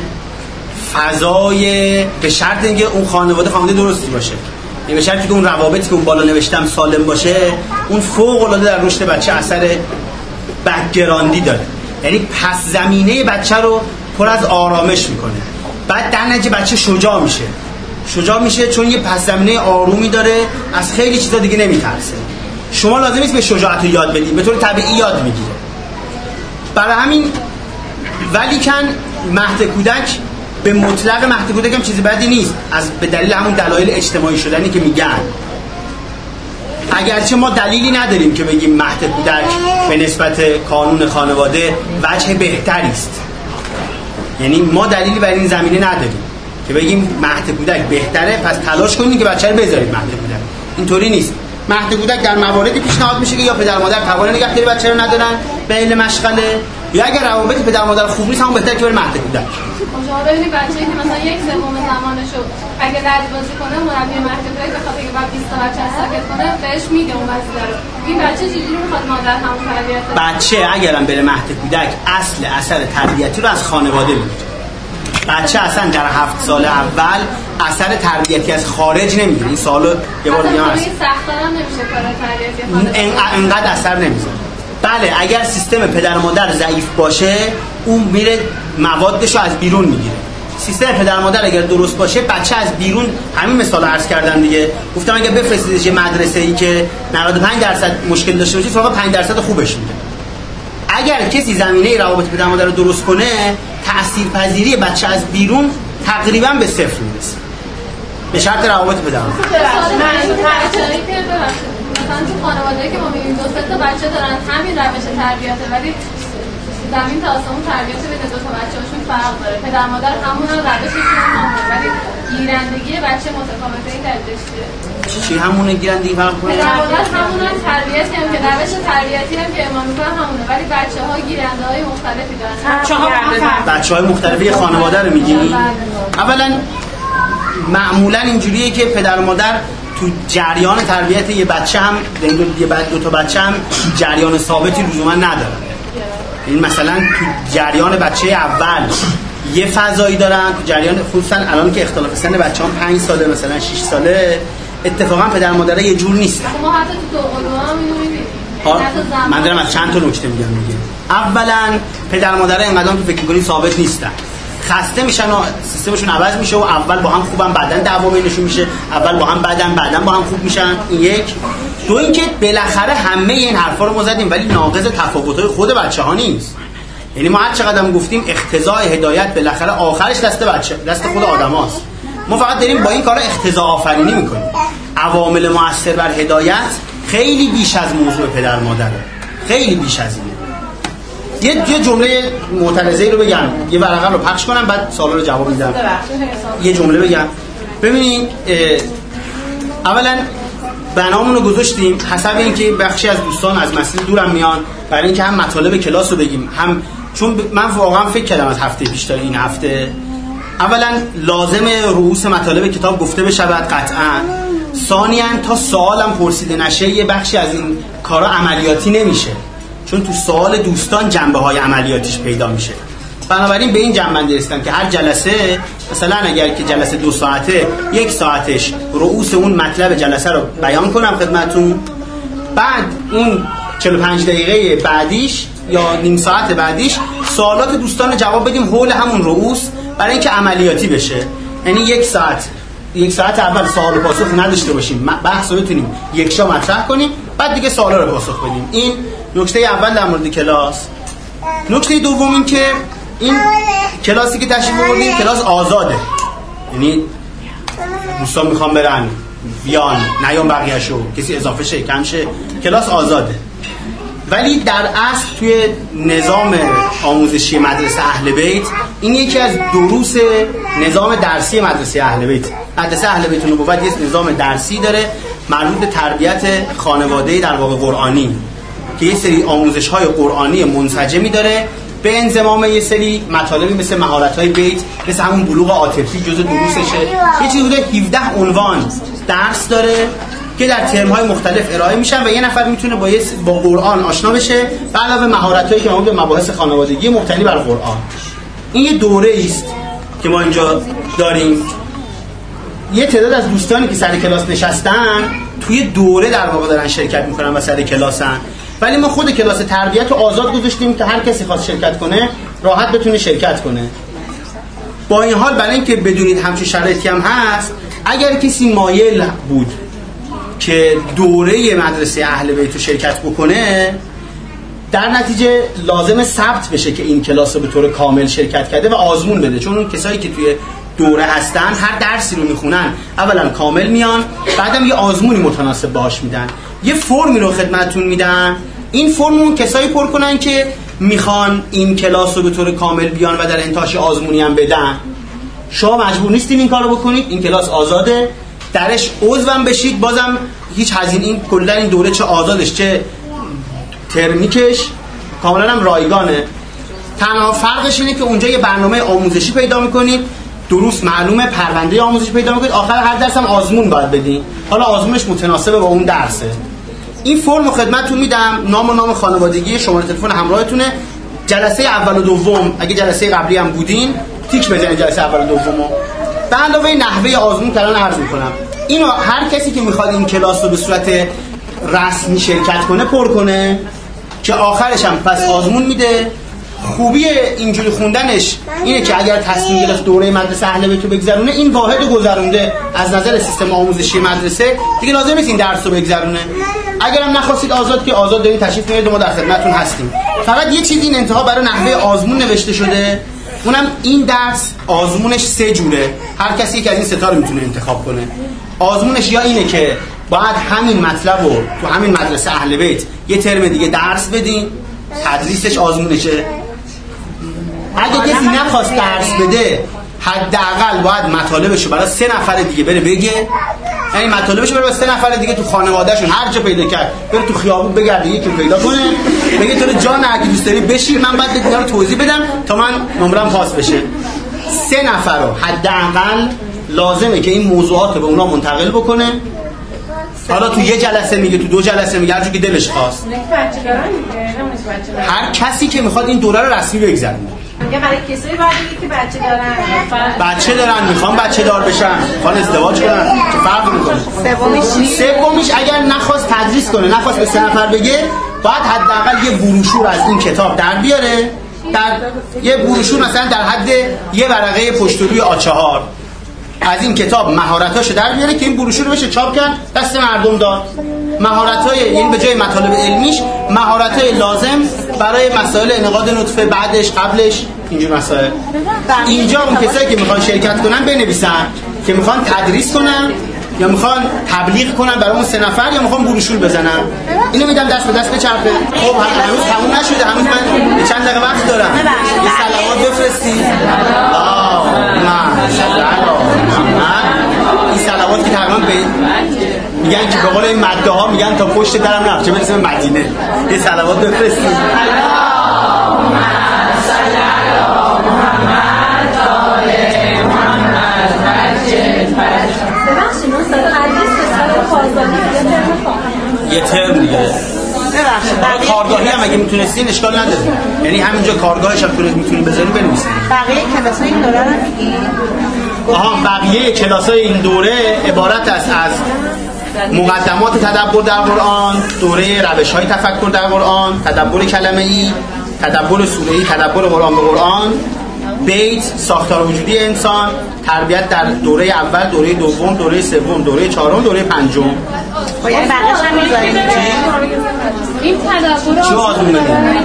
فضای به شرط اینکه اون خانواده درستی باشه، یعنی به شرطی که اون روابطی که اون بالا نوشتم سالم باشه، اون فوق العاده در رشد بچه اثر بک‌گراندی داره. یعنی پس زمینه بچه رو پر از آرامش میکنه. بعد در نتیجه بچه شجاع میشه چون یه پس زمینه آرومی داره، از خیلی چیزا دیگه نمیترسه. شما لازم نیست به شجاعت رو یاد بدید، به طور طبیعی یاد میگیره. برای همین ولیکن مهد کودک به مطلق مهد کودک هم چیزی بدی نیست، به دلیل همون دلایل اجتماعی شدنی که میگن. اگرچه ما دلیلی نداریم که بگیم مهد کودک به نسبت کانون خانواده وجه بهتری است، یعنی ما دلیلی برای این زمینه نداریم که بگیم مهد کودک بهتره پس تلاش کنید که بچه رو بذارید مهد کودک. اینطوری نیست. مهد کودک در مواردی پیشنهاد میشه که یا پدر مادر توان نگهداری بچه رو ندارن به علم مشغله، یا اگر روابط پدر مادر خوب نیست همون بهتره که بره مهد کودک. شما ببینید بچه‌ای که مثلا 1/3 زمانشو اگه لجبازی کنه مربی مهد کودک بخاطر که بعد 20 تا بچه ساکت کنه بهش میگه اون وظیفه رو. این بچه چجوری میخواد مادر همون تربیت بده؟ بچه اگرم بره مهد کودک اثر تربیتی رو از خانواده میگیره. بچه اصلا در 7 سال اول اثر تربیتی از خارج نمیگیره. این سوالو یه بار دیگه هست. سخت‌ترم نمیشه کار تربیتی خانواده. انقدر اثر نمیذاره. بله اگر سیستم پدر مادر ضعیف باشه اون میره موادشو از بیرون میگیره. سیستم پدر مادر اگر درست باشه بچه از بیرون، همین مثال عرض کردم دیگه، گفتم اگه بفرستیدش یه مدرسه‌ای که 95% مشکل داشته باشه فقط 5% خوبش میده. اگر کسی زمینه روابط پدر مادر رو درست کنه تاثیرپذیری بچه از بیرون تقریبا به 0 میرسه، به شرط روابط پدر مادر. مثلا تو خانواده‌ای که ما می‌بینیم 2-3 تا بچه دارن همین روش تربیته، ولی زمین تا آسمون تربیت بین 2 تا بچه‌هاشون فرق داره. پدر مادر همون روششون همونه ولی گیرندگی بچه متفاوته. این دلیلش چی همونه گیرندگی فرق کنه؟ پدر مادر همون تربیتی هم که روش تربیتی هم که امام می‌کنن همونه، ولی بچه‌ها گیرنده‌های مختلفی دارن. بچه‌های مختلفی خانواده رو می‌گی؟ اولا معمولا اینجوریه که پدر مادر تو جریان تربیت یه بچه هم دو تا بچه هم جریان ثابتی لزوما ندارن. این مثلا تو جریان بچه اول یه فضایی دارن، تو جریان خصوصا الان که اختلاف سن بچه‌ها 5 ساله مثلا 6 ساله اتفاقا پدر مادرها یه جور نیستن. ما حتی تو دوقلوها هم اینو می‌بینیم. من دارم از چند تا نکته میگم دیگه. اولا پدر مادرها اینقدر تو فکر می‌کنی ثابت نیستن. خسته میشن و سیستمشون عوض میشه و اول با هم خوبن بعدن دعوا بینشون میشه، اول با هم بعدن با هم خوب میشن. این یک. دو اینکه بالاخره همه این حرفا رو ما زدیم ولی ناقض تفاوت‌های خود بچه‌ها نیست. یعنی ما هر چقدر گفتیم اقتضای هدایت بالاخره آخرش دست خود آدماست. ما فقط داریم با این کارا اقتضا آفرینی میکنیم. عوامل مؤثر بر هدایت خیلی بیش از موضوع پدر مادره، خیلی بیش از اینه. یه جمله معترضه‌ای رو بگم، یه ورقه رو پخش کنم بعد سوالا رو جواب میدم. یه جمله بگم. ببینید اولا برنامه‌مون رو گذاشتیم حسب اینکه بخشی از دوستان از مسیر دورم میان، برای اینکه هم مطالب کلاس رو بگیم، هم چون من واقعا فکر کردم از هفته پیش تا این هفته اولا لازم رؤوس مطالب کتاب گفته بشود قطعا، ثانیاً تا سوالم پرسیده نشه یه بخشی از این کارا عملیاتی نمیشه، چون تو سوال دوستان جنبه‌های عملیاتیش پیدا میشه. بنابراین به این جنبنده رسیدم که هر جلسه مثلا اگر که جلسه 2 ساعته 1 ساعتش رؤوس اون مطلب جلسه رو بیان کنم خدمتتون، بعد اون 45 دقیقه بعدیش یا نیم ساعت بعدیش سوالات دوستان رو جواب بدیم حول همون رؤوس برای اینکه عملیاتی بشه. یعنی 1 ساعت اول سوال و پاسخ نداشته باشیم، بحث رو بتونیم یک جا مطرح کنیم، بعد دیگه سوالا رو پاسخ بدیم. این نکته اول در مورد کلاس. نکته دوم این که این کلاسی که تشریف آوردیم کلاس آزاده، یعنی دوستان میخوام برن بیان نیام بقیه‌شو، کسی اضافه شه کم شه، کلاس آزاده. ولی در اصل توی نظام آموزشی مدرسه اهل بیت این یکی از دروس نظام درسی مدرسه اهل بیت. مدرسه اهل بیت نبوت یه نظام درسی داره مربوط به تربیت خانواده‌ای در واقع قرآنی که یه سری آموزش‌های قرآنی منسجمی داره به انضمام یه سری مطالبی مثل مهارت‌های بیت، مثل همون بلوغ عاطفی جزء دروسشه. یه چیزی حدود 17 عنوان درس داره که در ترم‌های مختلف ارائه میشن و یه نفر میتونه با قرآن آشنا بشه به علاوه مهارت‌هایی که مربوط به مباحث خانوادگی مبتنی بر قرآن. این یه دوره است که ما اینجا داریم. یه تعداد از دوستانی که سر کلاس نشستن توی دوره در واقع دارن شرکت میکنن و سر کلاسن، ولی ما خود کلاس تربیت رو آزاد گذاشتیم که هر کسی خواست شرکت کنه راحت بتونه شرکت کنه. با این حال برای اینکه بدونید همچین شرایطی هم هست، اگر کسی مایل بود که دوره مدرسه اهل بیت رو شرکت بکنه، در نتیجه لازم ثبت بشه که این کلاس رو به طور کامل شرکت کرده و آزمون بده، چون اون کسایی که توی دوره هستن هر درسی رو میخونن اولا کامل میان، بعدم یه آزمونی متناسب باهاش میدن، یه فرمی رو خدمتتون میدن. این فرمون کسایی پر کنن که میخوان این کلاس رو به طور کامل بیان و در انتهاش آزمونی هم بدن. شما مجبور نیستین این کارو بکنید، این کلاس آزاده، درش عضو بشید، بازم هیچ هزینه، این کلا این دوره چه آزادش چه ترمیکش کاملا هم رایگانه. تنها فرقش اینه که اونجا یه برنامه آموزشی پیدا میکنید، دروس معلومه، پرونده آموزشی پیدا میکنید، آخر هر درس هم آزمون باید بدین، حالا آزمونش متناسبه با اون درسه. این فرم خدمتتون میدم، نام خانوادگی، شماره تلفن همراهتونه. جلسه اول و دوم اگه جلسه قبلی هم بودین تیک بزنید جلسه اول و دومو. به علاوه نحوه آزمون کلان عرض میکنم، اینو هر کسی که میخواد این کلاس رو به صورت رسمی شرکت کنه پر کنه که آخرش هم پس آزمون میده. خوبی اینجوری خوندنش اینه که اگر تصمیم گرفت دوره مدرسه اهل بیت رو بگذرونه، این واحد گذرونده از نظر سیستم آموزشی مدرسه، دیگه لازم نیست این درس رو بگذرونه. اگر هم نخواستید آزاد که آزاد دارین تشریف بیارید، ما در خدمتتون هستیم. فقط یه چیزی این انتها برای نحوه آزمون نوشته شده، اونم این درس آزمونش 3 جوره، هر کسی که از این 3 تا رو میتونه انتخاب کنه. آزمونش یا اینه که باید همین مطلب رو تو همین مدرسه اهل بیت یه ترم دیگه درس بدین، تدریسش آزمونشه. اگه کسی نخواست درس بده، حداقل باید مطالبش رو برای 3 نفر دیگه بره بگه، یعنی مطالبش رو برای 3 نفر دیگه تو خانوادهشون هر جا پیدا کرد بره تو خیابون بگرده یکی پیدا کنه، بگه تو رو جان هر کی دوست داری بشین، من بعد اینا رو توضیح بدم تا من نمرم پاس بشه. 3 نفر رو حداقل لازمه که این موضوعات رو به اونا منتقل بکنه. حالا تو 1 جلسه میگه، تو 2 جلسه میگه، هر جور که دلش خواست. هر کسی که میخواد این دوره رو رسمی بگذرونه. میگه برای کسایی باید بگید که بچه دارن میخوان بچه دار بشن، میخوان ازدواج کنن، چه فرق میکنه؟ سومیش اگر نخواست تدریس کنه، نخواست به 3 نفر بگه، باید حداقل یه بروشور از این کتاب در بیاره، در یه بروشور مثلا در حد یه ورقه پشت روی A4 از این کتاب مهارتاشو در بیاره که این بروشور رو بشه چاپ کرد دست مردم داد. مهارت‌های این به جای مطالب علمیش مهارت‌های لازم برای مسائل انعقاد نطفه، بعدش، قبلش، اینجور مسائل. اینجا اون کسایی که میخوان شرکت کنن بنویسن که میخوان تدریس کنن یا میخوان تبلیغ کنن برای اون 3 نفر یا میخوان بروشور بزنن. اینو میدم دست به دست بچرخه. خب هنوز تموم نشده، هنوز من به چند دقیقه وقت دارم. یه صلوات بفرستی. این صلوات که تقریبا میگن که به قول این مده ها میگن تا پشت درم نرفت چه برسه مدینه. یه صلوات بفرستی. یه ترم دیگه کارگاهی هم اگه میتونستین اشکال نداره، یعنی همینجا کارگاهش هم میتونین بذارین بنویسین. بقیه کلاسای این دوره رو میگی؟ بقیه کلاسای این دوره عبارت است از مقدمات تدبر در قرآن، دوره روش‌های تفکر در قرآن، تدبر کلمه‌ای، تدبر سوره‌ای، تدبر قرآن به قرآن، بیت، ساختار وجودی انسان، تربیت در دوره اول، دوره دوم، دوره سوم، دوره چهارم، دوره پنجم. خب یعنی بقیه‌اش هم می‌ذاریم. این تدبر چی آزمون بدیم؟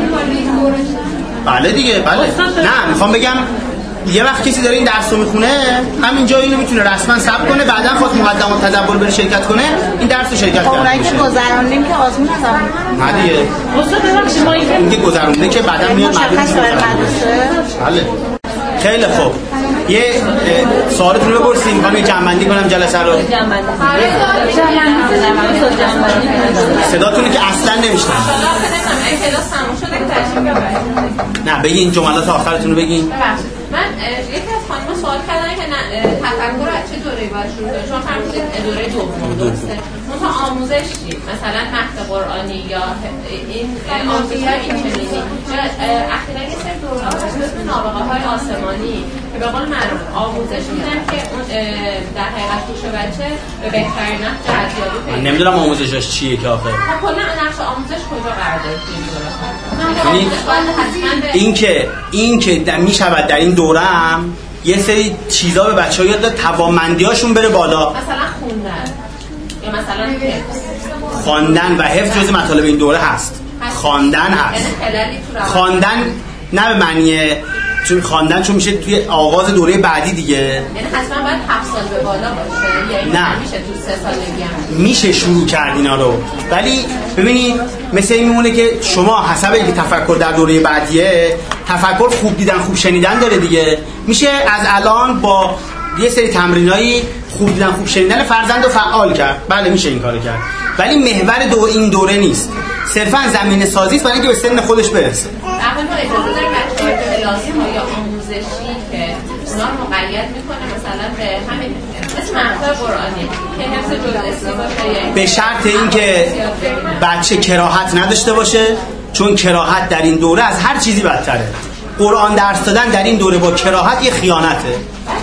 بله دیگه، بله. نه میخوام بگم یه وقت کسی داره این درس رو میخونه، همینجا اینو میتونه رسما ثبت کنه، بعدا خود مقدمات تدبر بره شرکت کنه، این درس رو شرکت کنه. اونایی که گذروندیم که آزمون نذاریم. نه دیگه. استاد ببخشید ما اینکه گذرونده که بعدا میاد مشخص برای مدرسه. بله. خیلی خوب. یه سوالتون رو بپرسین، میخوام یه جمع‌بندی کنم جلسه رو. صداتون که اصلا نمیشنم. نه بگین جملات آخرتون رو بگین. من یکی از خانم‌ها سوال کردن که تفکر از چه دوره‌ای باید شروع کنه؟ شما فرمودید دوره دوم درسته. مثلا آموزش چی؟ مثلا متن قرآنی یا این آموزش‌های این چنینی. اخیراً یه سری دوره‌ها به اسم نابغه‌های آسمانی که به قول معروف آموزش میدن که اون در حقیقت هوش بچه به بهترین نحو ارزیابی پیدا کنه. نمیدونم آموزشش چیه که آخر. کلا نقش آموزش کجا قرار داره تو این دوره؟ این که میشود در این دوره هم یه سری چیزا به بچه‌ها یاد داد توانمندی‌هاشون بره بالا. مثلا خوندن یا مثلا حفظ. خواندن و حفظ جزء مطالب این دوره هست. خواندن هست. خواندن نه به معنی چون خواندن چون میشه توی آغاز دوره بعدی دیگه. یعنی حتما باید 7 سال به بالا باشه. یعنی نه میشه تو 3 سالگی هم میشه شروع کرد اینا رو، ولی ببینید مثل این میمونه که شما حسب اینکه تفکر در دوره بعدیه، تفکر خوب دیدن خوب شنیدن داره دیگه، میشه از الان با یه سری تمرینایی خوب دیدن خوب شنیدن فرزند رو فعال کرد. بله میشه این کارو کرد، ولی محور این دوره نیست، صرفا زمینه سازی است برای اینکه به سن خودش برسه. در واقع ما اجازه داریم بچه‌ها کلاسی یا آموزشی که اونا رو مقید میکنه مثلا به همین مثل مقطع قرآنی که حفظ جزئی باشه، به شرط اینکه بچه کراهت نداشته باشه، چون کراهت در این دوره از هر چیزی بدتره. قرآن درس دادن در این دوره با کراهت یه خیانته.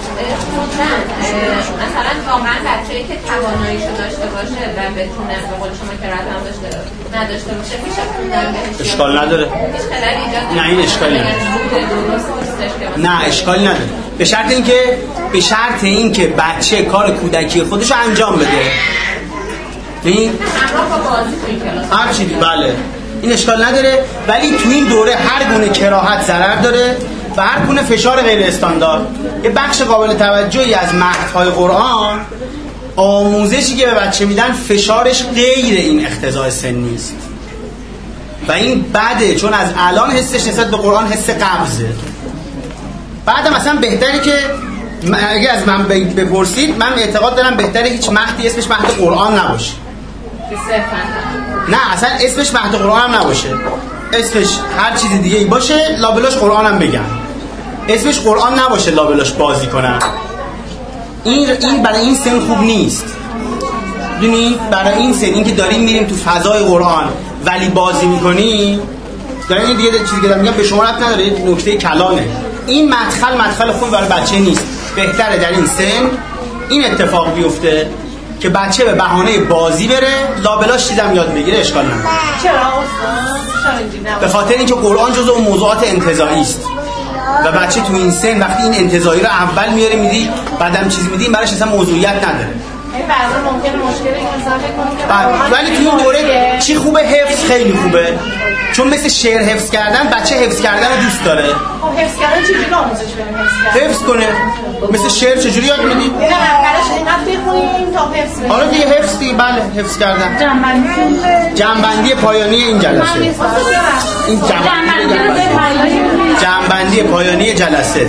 مثلا واقعا بچه‌ای که تواناییشو داشته باشه و بتونه به قول شما کراهت هم نداشته باشه میشه خوندن بهش. اشکال نداره. نه این اشکالی نداره. نه اشکالی نداره. به شرط اینکه بچه کار کودکی خودشو انجام بده. این همراه با بازی توی کلاس. هر چیزی بله. این اشکال نداره، ولی تو این دوره هر گونه کراهت ضرر داره و هر گونه فشار غیر استاندارد. یه بخش قابل توجهی از متن‌های قرآن آموزشی که به بچه میدن فشارش غیر این اقتضاء سنی است و این بده، چون از الان حسش نسبت به قرآن حس قبضه. بعد مثلا بهتره که اگه از من بپرسید، من اعتقاد دارم بهتره هیچ مهدی اسمش مهد قرآن نباشه. نه اصلا اسمش مهد قرآن هم نباشه، اسمش هر چیز دیگه ای باشه، لابلاش قرآن هم بگن. اسمش قرآن نباشه لابلاش بازی کنن. این برای این سن خوب نیست. دونید برای این سن، این که داریم میریم تو فضای قرآن ولی بازی میکنیم، داریم این دیگه چیزی که دارم میگم به شما ربط نداره، نکته کلانه. این مدخل خوبی برای بچه نیست. بهتره در این سن این اتفاق بیفته که بچه به بهانه بازی بره، لابلاش چیزم یاد بگیره، اشکال نداره. چرا استاد؟ به خاطر اینکه قرآن جزء موضوعات انتزاعی است و بچه تو این سن وقتی این انتزاعی رو اول میاره میدی، بعدم چیزی میدی، این براش اصلا موضوعیت نداره. این بعضا ممکنه مشکلی که مثلا فکر کنه که ولی تو این دوره چی خوبه؟ حفظ خیلی خوبه. چون مثل شعر حفظ کردن، بچه حفظ کردن رو دوست داره. خب حفظ کردن چجوری آموزش بدیم؟ حفظ کنه. مثل شعر چجوری یاد میدی؟ نه اولش اینقدر بخونیم تا حفظ بدیم. حالا دیگه حفظ دیگه، بله حفظ کردن. جنبندی پایانی این جلسه. این جنبندی پایانی جلسه.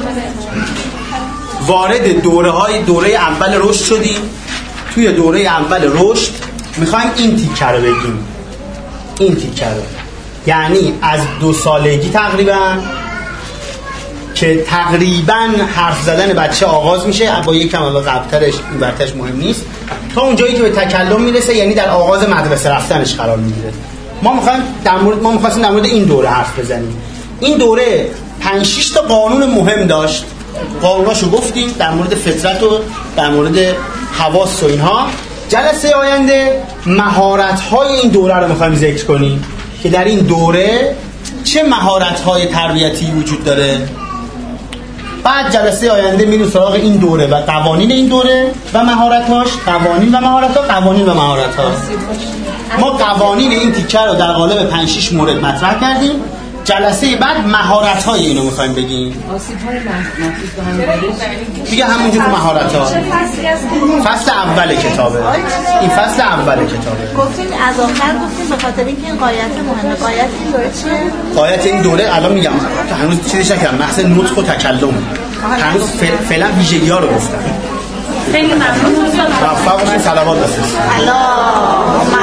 وارد دوره اول رشد شدیم. توی دوره اول رشد میخوایم این تیکه رو بگیم. این تیکه رو یعنی از 2 سالگی تقریبا که تقریبا حرف زدن بچه آغاز میشه، با یکم قبلترش این برتش مهم نیست، تا اونجایی که به تکلم میرسه، یعنی در آغاز مدرسه رفتنش قرار میگیره. ما میخواستیم در مورد این دوره حرف بزنیم. این دوره 5-6 تا قانون مهم داشت. قانوناشو گفتیم، در مورد فطرت و در مورد حواس و اینها. جلسه آینده مهارت‌های این دوره رو می‌خوایم ذکر کنیم که در این دوره چه مهارت‌های تربیتی وجود داره. بعد جلسه آینده میریم سراغ این دوره و قوانین این دوره و مهارت‌هاش. قوانین و مهارت‌ها. ما قوانین این تیکه رو در قالب 5-6 مورد مطرح کردیم. جلسه بعد مهارت‌های اینو می‌خوایم بگیم. دیگه همونجور تو مهارت‌ها. فصل اول کتابه. این فصل اول کتابه. گفتیم از آخر گفتیم به خاطر اینکه این قایت مهمه. قایت این دوره چیه؟ قایت این دوره الان میگم، هنوز چیزی نکردم، بحث نطق و تکلم. هنوز فعلا ویژگی‌ها رو گفتم. خیلی ممنون. موفق باشید. صلوات بفرستید. الله